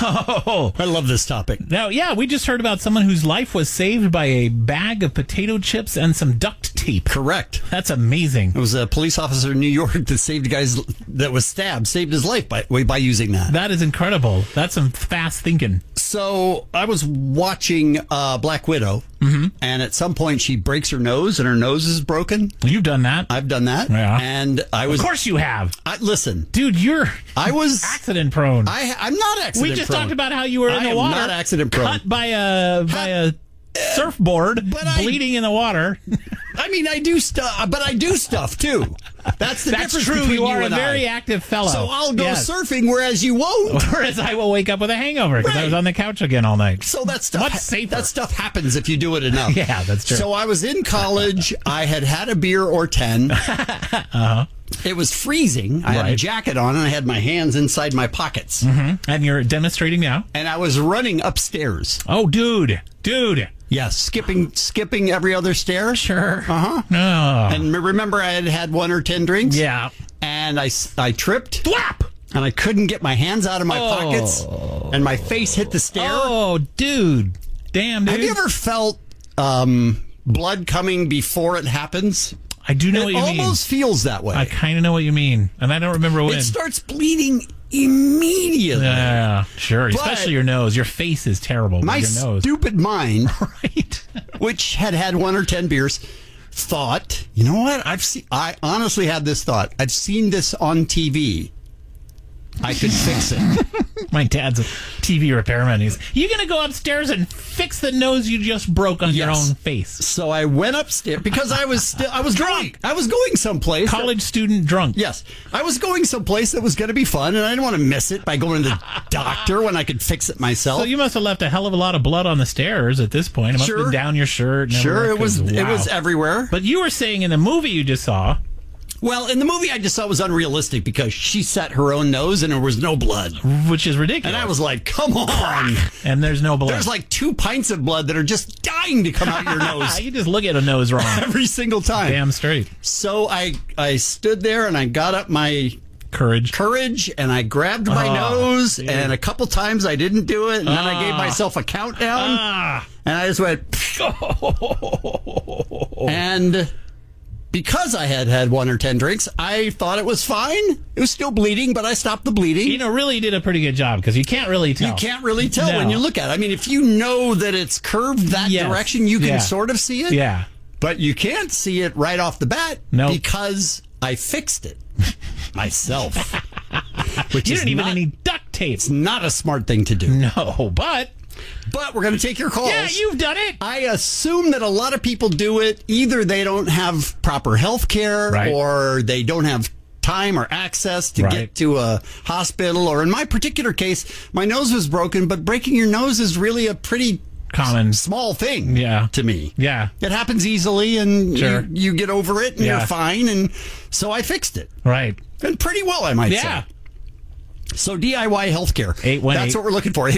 Speaker 1: Oh,
Speaker 4: I love this topic.
Speaker 1: Now, yeah, we just heard about someone whose life was saved by a bag of potato chips and some duct tape.
Speaker 4: Correct.
Speaker 1: That's amazing.
Speaker 4: It was a police officer in New York that saved a guy that was stabbed, saved his life by using that.
Speaker 1: That is incredible. That's some fast thinking.
Speaker 4: So I was watching Black Widow, and at some point she breaks her nose, and her nose is broken.
Speaker 1: You've done that.
Speaker 4: I've done that.
Speaker 1: Yeah.
Speaker 4: And I was...
Speaker 1: Of course you have.
Speaker 4: Listen.
Speaker 1: Dude,
Speaker 4: I was
Speaker 1: accident prone.
Speaker 4: I'm not accident prone.
Speaker 1: We just talked about how you were in the water.
Speaker 4: I'm not accident prone.
Speaker 1: Cut by a surfboard, bleeding in the water.
Speaker 4: I mean, I do stuff, but I do stuff too. That's the difference
Speaker 1: true.
Speaker 4: between
Speaker 1: You are
Speaker 4: you
Speaker 1: a
Speaker 4: and
Speaker 1: very
Speaker 4: I.
Speaker 1: active fellow.
Speaker 4: So I'll go surfing, whereas you won't.
Speaker 1: Whereas I will wake up with a hangover because I was on the couch again all night.
Speaker 4: So that stuff,
Speaker 1: much safer.
Speaker 4: That stuff happens if you do it enough.
Speaker 1: Yeah, that's true.
Speaker 4: So I was in college. I had a beer or 10. It was freezing. I had a jacket on, and I had my hands inside my pockets.
Speaker 1: Mm-hmm. And you're demonstrating now?
Speaker 4: And I was running upstairs.
Speaker 1: Oh, dude.
Speaker 4: Yes, skipping every other stair.
Speaker 1: Sure.
Speaker 4: Uh-huh.
Speaker 1: Oh.
Speaker 4: And remember, I had 1 or 10 drinks?
Speaker 1: Yeah.
Speaker 4: And I tripped.
Speaker 1: Thwap!
Speaker 4: And I couldn't get my hands out of my pockets. And my face hit the stair.
Speaker 1: Oh, dude. Damn, dude.
Speaker 4: Have you ever felt blood coming before it happens?
Speaker 1: I do know what you mean.
Speaker 4: It almost feels that way.
Speaker 1: I kind of know what you mean. And I don't remember when.
Speaker 4: It starts bleeding immediately.
Speaker 1: Yeah, sure. Especially your nose. Your face is terrible.
Speaker 4: My
Speaker 1: your nose.
Speaker 4: stupid mind,
Speaker 1: right,
Speaker 4: which had 1 or 10 beers, thought, you know what? I honestly had this thought. I've seen this on TV. I could fix it.
Speaker 1: My dad's a TV repairman. You going to go upstairs and fix the nose you just broke on your own face?
Speaker 4: So I went upstairs because I was drunk. I was going someplace.
Speaker 1: College student drunk.
Speaker 4: Yes. I was going someplace that was going to be fun, and I didn't want to miss it by going to the doctor when I could fix it myself.
Speaker 1: So you must have left a hell of a lot of blood on the stairs at this point. It must have been down your shirt. And
Speaker 4: sure,
Speaker 1: everywhere,
Speaker 4: it was everywhere.
Speaker 1: But you were saying in the movie you just saw
Speaker 4: Well, in the movie, I just thought it was unrealistic because she set her own nose and there was no blood.
Speaker 1: Which is ridiculous.
Speaker 4: And I was like, come on.
Speaker 1: And there's no blood.
Speaker 4: There's like 2 pints of blood that are just dying to come out your nose.
Speaker 1: You just look at a nose wrong.
Speaker 4: Every single time.
Speaker 1: Damn straight.
Speaker 4: So I stood there and I got up my courage and I grabbed my nose, dude. And a couple times I didn't do it, and then I gave myself a countdown, and I just went, and because I had 1 or 10 drinks, I thought it was fine. It was still bleeding, but I stopped the bleeding.
Speaker 1: Really did a pretty good job because you can't really tell.
Speaker 4: You can't really tell when you look at it. I mean, if you know that it's curved that direction, you can sort of see it.
Speaker 1: Yeah.
Speaker 4: But you can't see it right off the bat because I fixed it myself. Which
Speaker 1: you
Speaker 4: is
Speaker 1: didn't even
Speaker 4: not,
Speaker 1: any duct tape.
Speaker 4: It's not a smart thing to do.
Speaker 1: No, but
Speaker 4: we're going to take your calls.
Speaker 1: Yeah, you've done it.
Speaker 4: I assume that a lot of people do it. Either they don't have proper health care or they don't have time or access to get to a hospital. Or in my particular case, my nose was broken, but breaking your nose is really a pretty
Speaker 1: common
Speaker 4: small thing to me.
Speaker 1: Yeah.
Speaker 4: It happens easily and you get over it and you're fine. And so I fixed it.
Speaker 1: Right.
Speaker 4: And pretty well, I might say. So DIY healthcare.
Speaker 1: 818.
Speaker 4: That's what we're looking for.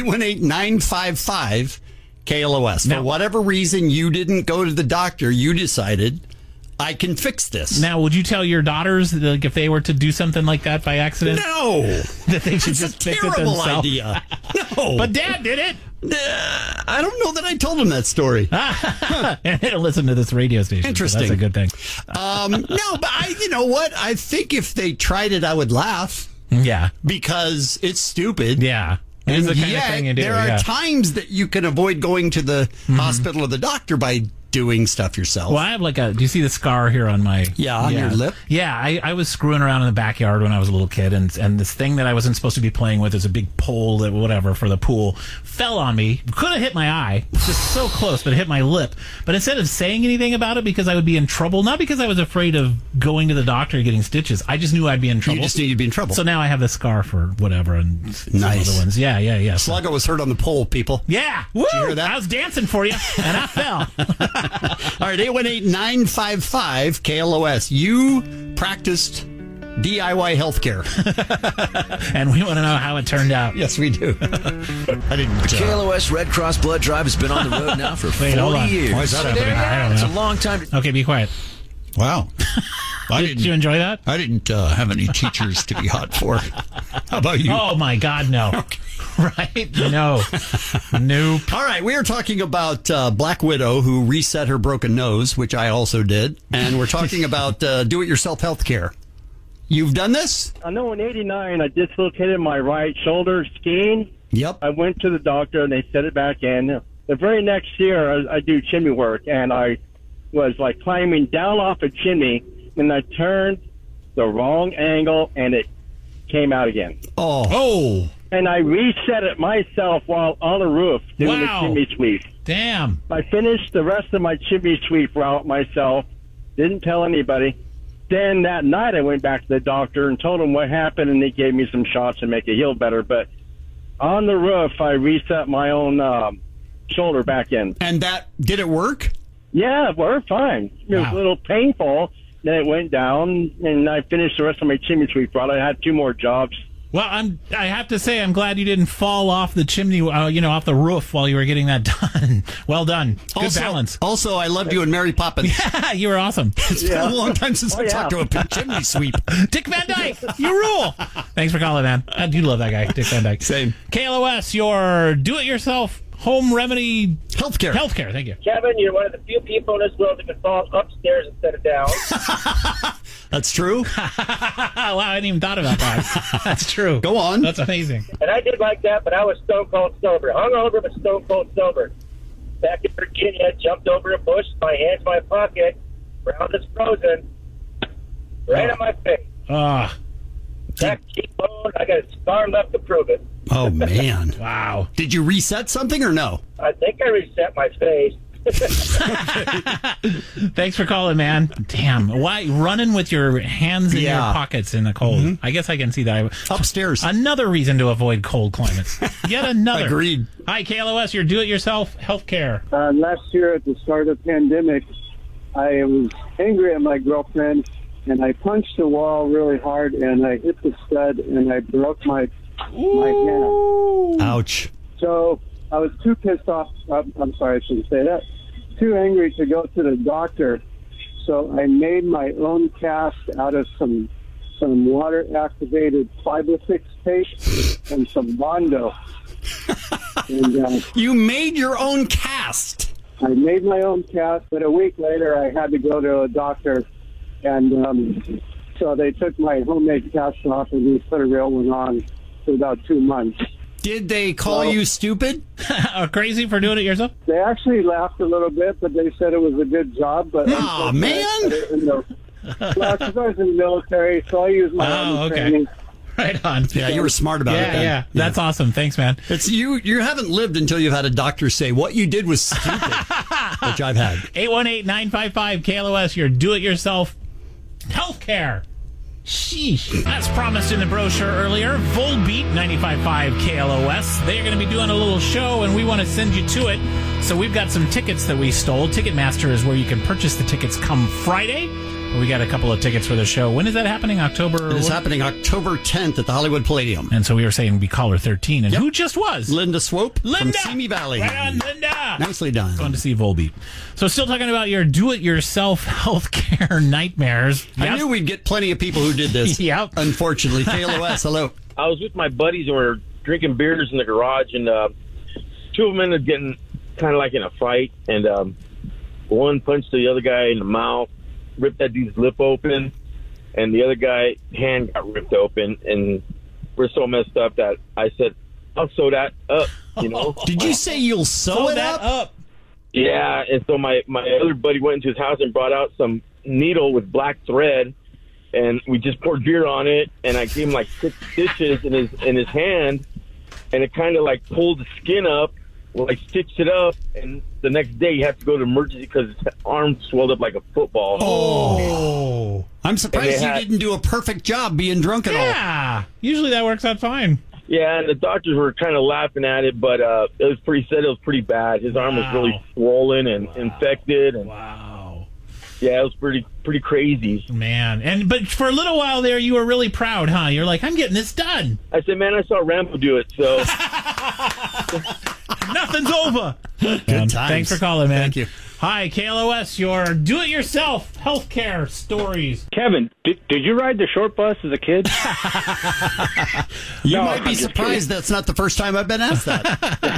Speaker 4: 818-955-KLOS. For whatever reason you didn't go to the doctor, you decided I can fix this.
Speaker 1: Now, would you tell your daughters, like, if they were to do something like that by accident?
Speaker 4: No.
Speaker 1: That they should just fix it themselves?
Speaker 4: Terrible idea. No.
Speaker 1: But Dad did it.
Speaker 4: I don't know that I told him that story.
Speaker 1: And he'll listen to this radio station.
Speaker 4: Interesting.
Speaker 1: So that's a good thing.
Speaker 4: No, but you know what? I think if they tried it, I would laugh.
Speaker 1: Yeah.
Speaker 4: Because it's stupid.
Speaker 1: Yeah. It is the kind of thing you do.
Speaker 4: There are times that you can avoid going to the hospital or the doctor by doing stuff yourself.
Speaker 1: Well, I have do you see the scar here on my...
Speaker 4: on your lip?
Speaker 1: Yeah, I was screwing around in the backyard when I was a little kid, and this thing that I wasn't supposed to be playing with is a big pole, for the pool, fell on me. Could have hit my eye, just so close, but it hit my lip. But instead of saying anything about it because I would be in trouble, not because I was afraid of going to the doctor and getting stitches, I just knew I'd be in trouble.
Speaker 4: You just knew you'd be in trouble.
Speaker 1: So now I have the scar for whatever, and some other ones. Yeah.
Speaker 4: Sluggo was hurt on the pole, people.
Speaker 1: Yeah. Woo!
Speaker 4: Did you hear that?
Speaker 1: I was dancing for you, and I fell.
Speaker 4: All right, 818-955-KLOS. You practiced DIY healthcare.
Speaker 1: And we want to know how it turned out.
Speaker 4: Yes, we do. I didn't.
Speaker 11: The KLOS Red Cross Blood Drive has been on the road now for 40 years.
Speaker 1: Why is that happening? I don't know.
Speaker 11: It's a long time.
Speaker 1: Okay, be quiet.
Speaker 4: Wow.
Speaker 1: Did you enjoy that?
Speaker 4: I didn't have any teachers to be hot for. How about you?
Speaker 1: Oh, my God, no. Okay. Right? No. Nope.
Speaker 4: All right, we are talking about Black Widow, who reset her broken nose, which I also did. And we're talking about do-it-yourself healthcare. You've done this?
Speaker 12: I know in '89 I dislocated my right shoulder skiing.
Speaker 4: Yep.
Speaker 12: I went to the doctor and they set it back in. The very next year I do chimney work, and I was like climbing down off a chimney, and I turned the wrong angle and it came out again.
Speaker 4: Oh.
Speaker 12: And I reset it myself while on the roof doing the chimney sweep.
Speaker 1: Damn.
Speaker 12: I finished the rest of my chimney sweep route myself. Didn't tell anybody. Then that night I went back to the doctor and told him what happened, and he gave me some shots to make it heal better. But on the roof, I reset my own shoulder back in.
Speaker 4: And did it work?
Speaker 12: Yeah, it worked fine. It was a little painful. Then it went down, and I finished the rest of my chimney sweep route. I had 2 more jobs.
Speaker 1: Well, I have to say, I'm glad you didn't fall off the chimney, off the roof while you were getting that done. Well done. Good balance.
Speaker 4: Also, I loved you and Mary Poppins.
Speaker 1: Yeah, you were awesome.
Speaker 4: It's been a long time since I talked to a chimney sweep.
Speaker 1: Dick Van Dyke, you rule. Thanks for calling, man. I do love that guy, Dick Van Dyke.
Speaker 4: Same.
Speaker 1: KLOS, your do-it-yourself home remedy
Speaker 4: healthcare.
Speaker 1: Thank you.
Speaker 5: Kevin, you're one of the few people in this world that can fall upstairs instead of down.
Speaker 4: That's true.
Speaker 1: Wow, I hadn't even thought about that. That's true.
Speaker 4: Go on.
Speaker 1: That's amazing.
Speaker 5: And I did like that, but I was stone cold sober. Hungover, but stone cold sober. Back in Virginia, jumped over a bush, my hands in my pocket, ground is frozen, right on my face. That cheekbone, I got a scar left to prove it.
Speaker 4: Oh, man.
Speaker 1: Wow.
Speaker 4: Did you reset something or no?
Speaker 5: I think I reset my face.
Speaker 1: Thanks for calling, man. Damn. Why running with your hands in your pockets in the cold? Mm-hmm. I guess I can see that.
Speaker 4: Upstairs.
Speaker 1: Another reason to avoid cold climates. Yet another.
Speaker 4: Agreed.
Speaker 1: Hi, KLOS, your do-it-yourself healthcare.
Speaker 10: Last year at the start of the pandemic, I was angry at my girlfriend
Speaker 13: and I punched the wall really hard, and I hit the stud, and I broke my hand.
Speaker 4: Ouch.
Speaker 13: So I was too pissed off. I'm sorry, I shouldn't say that. Too angry to go to the doctor. So I made my own cast out of some water-activated Fiberfix tape and some Bondo. And,
Speaker 4: you made your own cast?
Speaker 13: I made my own cast, but a week later I had to go to a doctor, and so they took my homemade cast off and we put a real one on for about 2 months.
Speaker 4: Did they call you stupid
Speaker 1: or crazy for doing it yourself?
Speaker 13: They actually laughed a little bit, but they said it was a good job. But
Speaker 4: oh, man!
Speaker 13: Well, because I was in the military, so I used my own training.
Speaker 1: Right on.
Speaker 4: Yeah, you were smart about it. Then.
Speaker 1: Yeah, that's awesome. Thanks, man.
Speaker 4: It's you haven't lived until you've had a doctor say what you did was stupid, which I've had.
Speaker 1: 818-955-KLOS, your do-it-yourself healthcare. Sheesh. As promised in the brochure earlier, Volbeat 95.5 KLOS. They're going to be doing a little show, and we want to send you to it. So we've got some tickets that we stole. Ticketmaster is where you can purchase the tickets come Friday. We got a couple of tickets for the show. When is that happening? October?
Speaker 4: It is happening October 10th at the Hollywood Palladium.
Speaker 1: And so we were saying be caller 13. And who just was?
Speaker 4: Linda Swope
Speaker 1: from
Speaker 4: Simi Valley.
Speaker 1: Right on, Linda.
Speaker 4: Nicely done.
Speaker 1: Going to see Volbeat. So still talking about your do-it-yourself healthcare nightmares.
Speaker 4: I knew we'd get plenty of people who did this.
Speaker 1: Yep.
Speaker 4: Unfortunately. KLOS, hello.
Speaker 14: I was with my buddies and we were drinking beers in the garage, and two of them ended up getting kind of like in a fight, and one punched the other guy in the mouth, ripped that dude's lip open, and the other guy's hand got ripped open, and we're so messed up that I said, I'll sew that up, you know.
Speaker 4: Did you say you'll sew it up?
Speaker 14: Yeah, and so my other buddy went into his house and brought out some needle with black thread, and we just poured beer on it, and I gave him like 6 stitches in his hand, and it kind of like pulled the skin up. Well, I stitched it up, and the next day you have to go to emergency because his arm swelled up like a football.
Speaker 4: Oh. I'm surprised you didn't do a perfect job being drunk at all.
Speaker 1: Yeah. Usually that works out fine.
Speaker 14: Yeah, and the doctors were kind of laughing at it, but it was pretty bad. His arm was really swollen and infected. And
Speaker 1: wow.
Speaker 14: Yeah, it was pretty crazy.
Speaker 1: Man. But for a little while there, you were really proud, huh? You're like, I'm getting this done.
Speaker 14: I said, man, I saw Rambo do it, so...
Speaker 1: Nothing's over.
Speaker 4: Good times.
Speaker 1: Thanks for calling, man.
Speaker 4: Thank you.
Speaker 1: Hi, KLOS, your do-it-yourself healthcare stories.
Speaker 15: Kevin, did you ride the short bus as a kid?
Speaker 4: You might be surprised that's not the first time I've been asked that.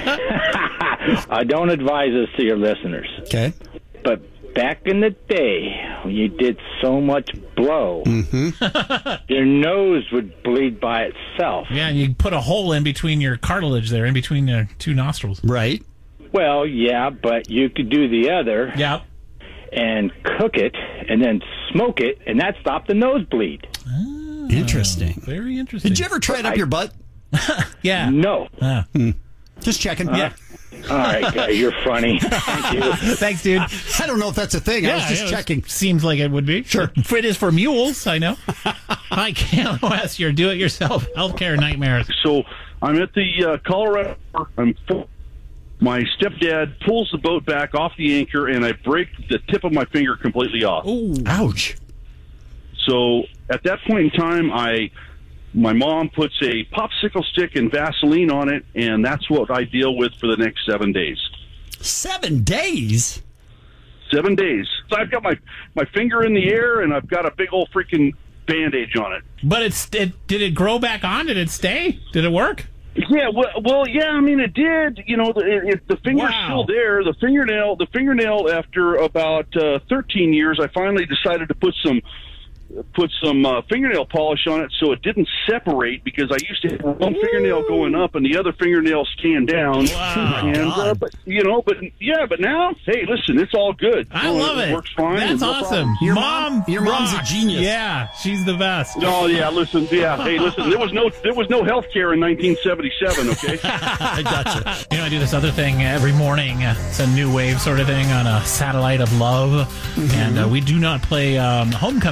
Speaker 15: I don't advise this to your listeners.
Speaker 4: Okay.
Speaker 15: But back in the day, when you did so much blow, your nose would bleed by itself.
Speaker 1: Yeah, and you put a hole in between your cartilage there, in between your two nostrils.
Speaker 4: Right.
Speaker 15: Well, yeah, but you could do the other.
Speaker 1: Yep.
Speaker 15: And cook it, and then smoke it, and that stopped the nosebleed.
Speaker 1: Oh,
Speaker 4: interesting.
Speaker 1: Very interesting.
Speaker 4: Did you ever try it up your butt?
Speaker 1: Yeah.
Speaker 15: No.
Speaker 4: Just checking.
Speaker 1: Yeah.
Speaker 15: All right, you're funny. Thank you.
Speaker 1: Thanks, dude.
Speaker 4: I don't know if that's a thing. I was just checking.
Speaker 1: Seems like it would be. Sure. It is for mules, I know. Hi, KLOS, your do-it-yourself healthcare nightmares.
Speaker 16: So I'm at the Colorado. My stepdad pulls the boat back off the anchor, and I break the tip of my finger completely off.
Speaker 1: Ooh.
Speaker 4: Ouch.
Speaker 16: So at that point in time, my mom puts a popsicle stick and Vaseline on it, and that's what I deal with for the next 7 days.
Speaker 4: 7 days?
Speaker 16: 7 days. So I've got my finger in the air, and I've got a big old freaking bandage on it.
Speaker 1: But did it grow back on? Did it stay? Did it work?
Speaker 16: Yeah, well, yeah. I mean, it did. You know, the finger's still there. The fingernail. After about 13 years, I finally decided to put some fingernail polish on it so it didn't separate, because I used to have one fingernail going up and the other fingernail stand down.
Speaker 1: Wow.
Speaker 16: But now, hey, listen, it's all good.
Speaker 1: I love it.
Speaker 16: It works fine.
Speaker 1: That's
Speaker 16: no
Speaker 1: awesome.
Speaker 16: Problem.
Speaker 4: Your mom's a genius.
Speaker 1: Yeah, she's the best.
Speaker 16: Oh yeah, listen. Yeah, hey, listen. There was no health care in 1977. Okay.
Speaker 4: I gotcha.
Speaker 1: You know, I do this other thing every morning. It's a new wave sort of thing on a satellite of love, and we do not play Homecoming Queens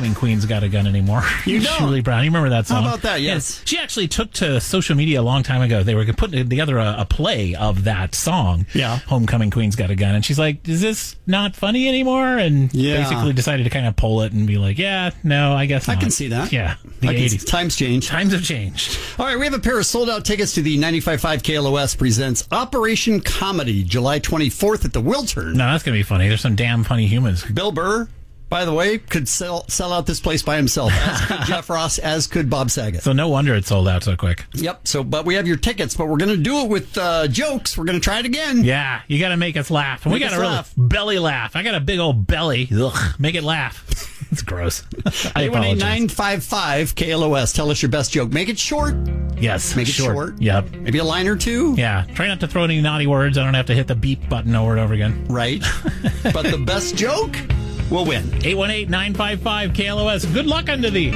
Speaker 1: Got a Gun anymore.
Speaker 4: You don't?
Speaker 1: Shirley Brown. You remember that song?
Speaker 4: How about that? Yes.
Speaker 1: She actually took to social media a long time ago. They were putting together a play of that song.
Speaker 4: Yeah.
Speaker 1: Homecoming Queen's Got a Gun. And she's like, is this not funny anymore? And basically decided to kind of pull it and be like, yeah, no, I guess not.
Speaker 4: I can see that.
Speaker 1: Yeah. The 80s.
Speaker 4: Times change.
Speaker 1: Times have changed.
Speaker 4: All right, we have a pair of sold-out tickets to the 95.5 KLOS presents Operation Comedy, July 24th at the Wiltern.
Speaker 1: No, that's going to be funny. There's some damn funny humans.
Speaker 4: Bill Burr, by the way, could sell out this place by himself, as could Jeff Ross, as could Bob Saget.
Speaker 1: So no wonder it sold out so quick.
Speaker 4: Yep. But we have your tickets, but we're going to do it with jokes. We're going to try it again.
Speaker 1: Yeah, you got to make us laugh. And we got to really belly laugh. I got a big old belly. Ugh, make it laugh. It's gross.
Speaker 4: 818-955 KLOS. Tell us your best joke. Make it short.
Speaker 1: Yes.
Speaker 4: Make it short.
Speaker 1: Yep.
Speaker 4: Maybe a line or two.
Speaker 1: Yeah. Try not to throw any naughty words. I don't have to hit the beep button over and over again.
Speaker 4: Right. But the best joke will win.
Speaker 1: 818-955 KLOS. Good luck unto thee.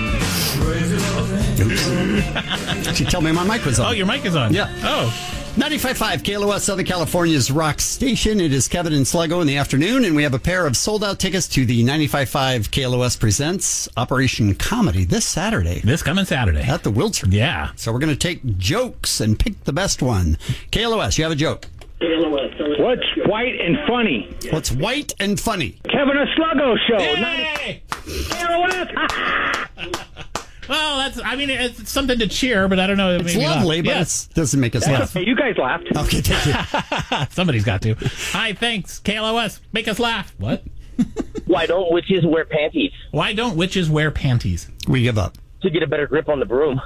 Speaker 4: Oops. She told me my mic was on.
Speaker 1: Oh, your mic is on.
Speaker 4: Yeah.
Speaker 1: Oh.
Speaker 4: 95.5 KLOS, Southern California's rock station. It is Kevin and Sluggo in the afternoon, and we have a pair of sold-out tickets to the 95.5 KLOS presents Operation Comedy this Saturday.
Speaker 1: This coming Saturday.
Speaker 4: At the Wiltern.
Speaker 1: Yeah.
Speaker 4: So we're going to take jokes and pick the best one. KLOS, you have a joke.
Speaker 15: What's white and funny?
Speaker 4: What's white and funny?
Speaker 15: Kevin and Sluggo Show.
Speaker 1: Yay!
Speaker 15: KLOS.
Speaker 1: Well, it's something to cheer, but I don't know.
Speaker 4: It's lovely, but it doesn't make us laugh.
Speaker 15: Hey, you guys laughed.
Speaker 4: Okay, thank you.
Speaker 1: Somebody's got to. Hi, thanks. KLOS, make us laugh. What?
Speaker 17: Why don't witches wear panties?
Speaker 1: Why don't witches wear panties?
Speaker 4: We give up.
Speaker 17: To get a better grip on the broom.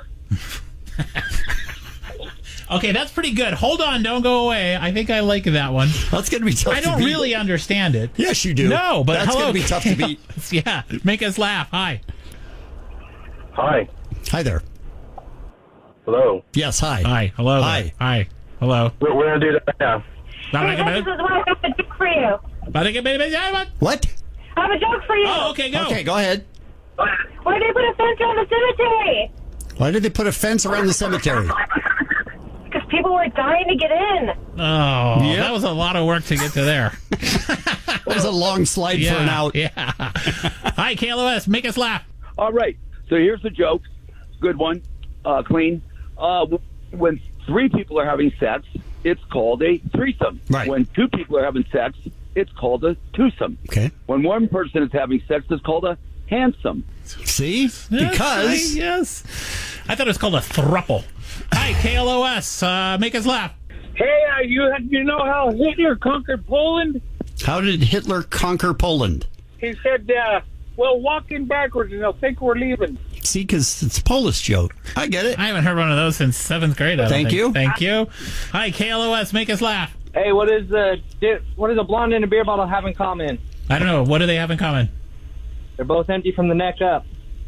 Speaker 1: Okay, that's pretty good. Hold on, don't go away. I think I like that one.
Speaker 4: That's going to be tough
Speaker 1: I don't really understand it.
Speaker 4: Yes, you do.
Speaker 1: No, but
Speaker 4: that's
Speaker 1: hello.
Speaker 4: going to be tough to beat.
Speaker 1: Yeah, make us laugh. Hi.
Speaker 16: Hi.
Speaker 4: Hi there.
Speaker 16: Hello.
Speaker 4: Yes, hi.
Speaker 1: Hi. Hello.
Speaker 4: Hi.
Speaker 1: There. Hi. Hello.
Speaker 16: We're going to do that now.
Speaker 7: Hey, this is what I have a joke for you.
Speaker 4: What?
Speaker 7: I have a joke for you.
Speaker 1: Oh, okay, go.
Speaker 4: Okay, go ahead.
Speaker 7: Why did they put a fence around the cemetery?
Speaker 4: Why did they put a fence around the cemetery?
Speaker 7: Because people were dying to get in.
Speaker 1: Oh, that was a lot of work to get to there.
Speaker 4: That was a long slide for an out.
Speaker 1: Yeah. Hi, KLOS, make us laugh.
Speaker 18: All right. So here's the joke. Good one. Clean. When three people are having sex, it's called a threesome.
Speaker 4: Right.
Speaker 18: When two people are having sex, it's called a twosome.
Speaker 4: Okay.
Speaker 18: When one person is having sex, it's called a handsome.
Speaker 4: See? Because.
Speaker 1: Yes. I thought it was called a thruple. Hi, KLOS. Make us laugh.
Speaker 5: Hey, you know how Hitler conquered Poland?
Speaker 4: How did Hitler conquer Poland?
Speaker 5: He said, well, walking backwards and they'll think we're leaving.
Speaker 4: See, because it's a Polish joke. I get it.
Speaker 1: I haven't heard one of those since 7th grade.
Speaker 4: Thank you.
Speaker 1: Thank you. Hi, KLOS. Make us laugh.
Speaker 5: Hey, what does a blonde and a beer bottle have in common?
Speaker 1: I don't know. What do they have in common?
Speaker 5: They're both empty from the neck up.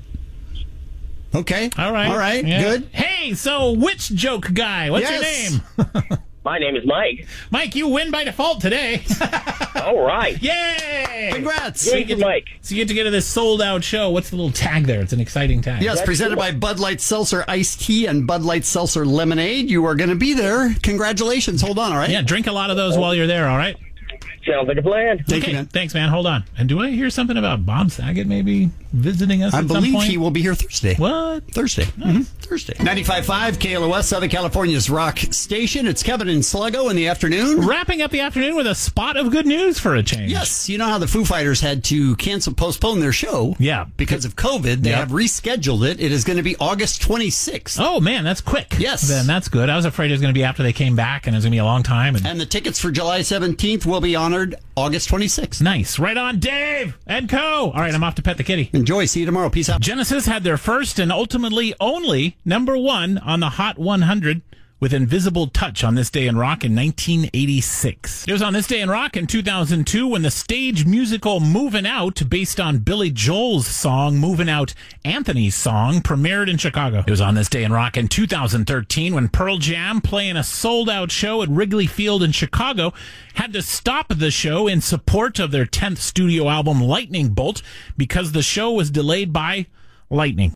Speaker 4: Okay.
Speaker 1: All right.
Speaker 4: All right.
Speaker 1: Yeah.
Speaker 4: Good.
Speaker 1: Hey, so which joke guy? What's your name?
Speaker 17: My name is Mike.
Speaker 1: Mike, you win by default today.
Speaker 17: All right.
Speaker 1: Yay!
Speaker 4: Congrats.
Speaker 17: Thank you, Mike.
Speaker 1: So you get to get to this sold-out show. What's the little tag there? It's an exciting tag.
Speaker 4: Yes, presented by Bud Light Seltzer Iced Tea and Bud Light Seltzer Lemonade. You are going to be there. Congratulations. Hold on, all right?
Speaker 1: Yeah, drink a lot of those while you're there, all right?
Speaker 17: Sounds like a plan.
Speaker 4: Thank you, man.
Speaker 1: Thanks, man. Hold on. And do I hear something about Bob Saget maybe visiting us
Speaker 4: I
Speaker 1: at some
Speaker 4: believe
Speaker 1: point?
Speaker 4: he will be here Thursday.
Speaker 1: What?
Speaker 4: Thursday. Mm-hmm. Thursday. 95.5 KLOS, Southern California's rock station. It's Kevin and Sluggo in the afternoon.
Speaker 1: Wrapping up the afternoon with a spot of good news for a change.
Speaker 4: Yes. You know how the Foo Fighters had to postpone their show?
Speaker 1: Yeah.
Speaker 4: Because of COVID. They have rescheduled it. It is going to be August 26th.
Speaker 1: Oh, man, that's quick.
Speaker 4: Yes.
Speaker 1: Then that's good. I was afraid it was going to be after they came back and it was going to be a long time.
Speaker 4: And the tickets for July 17th will be honored August 26th.
Speaker 1: Nice. Right on, Dave and Co. All right, I'm off to pet the kitty.
Speaker 4: Enjoy. See you tomorrow. Peace out.
Speaker 1: Genesis had their first and ultimately only #1 on the Hot 100 with Invisible Touch on this day in rock in 1986. It was on this day in rock in 2002 when the stage musical Movin' Out, based on Billy Joel's song Movin' Out, Anthony's song, premiered in Chicago. It was on this day in rock in 2013 when Pearl Jam, playing a sold-out show at Wrigley Field in Chicago, had to stop the show in support of their 10th studio album Lightning Bolt because the show was delayed by lightning.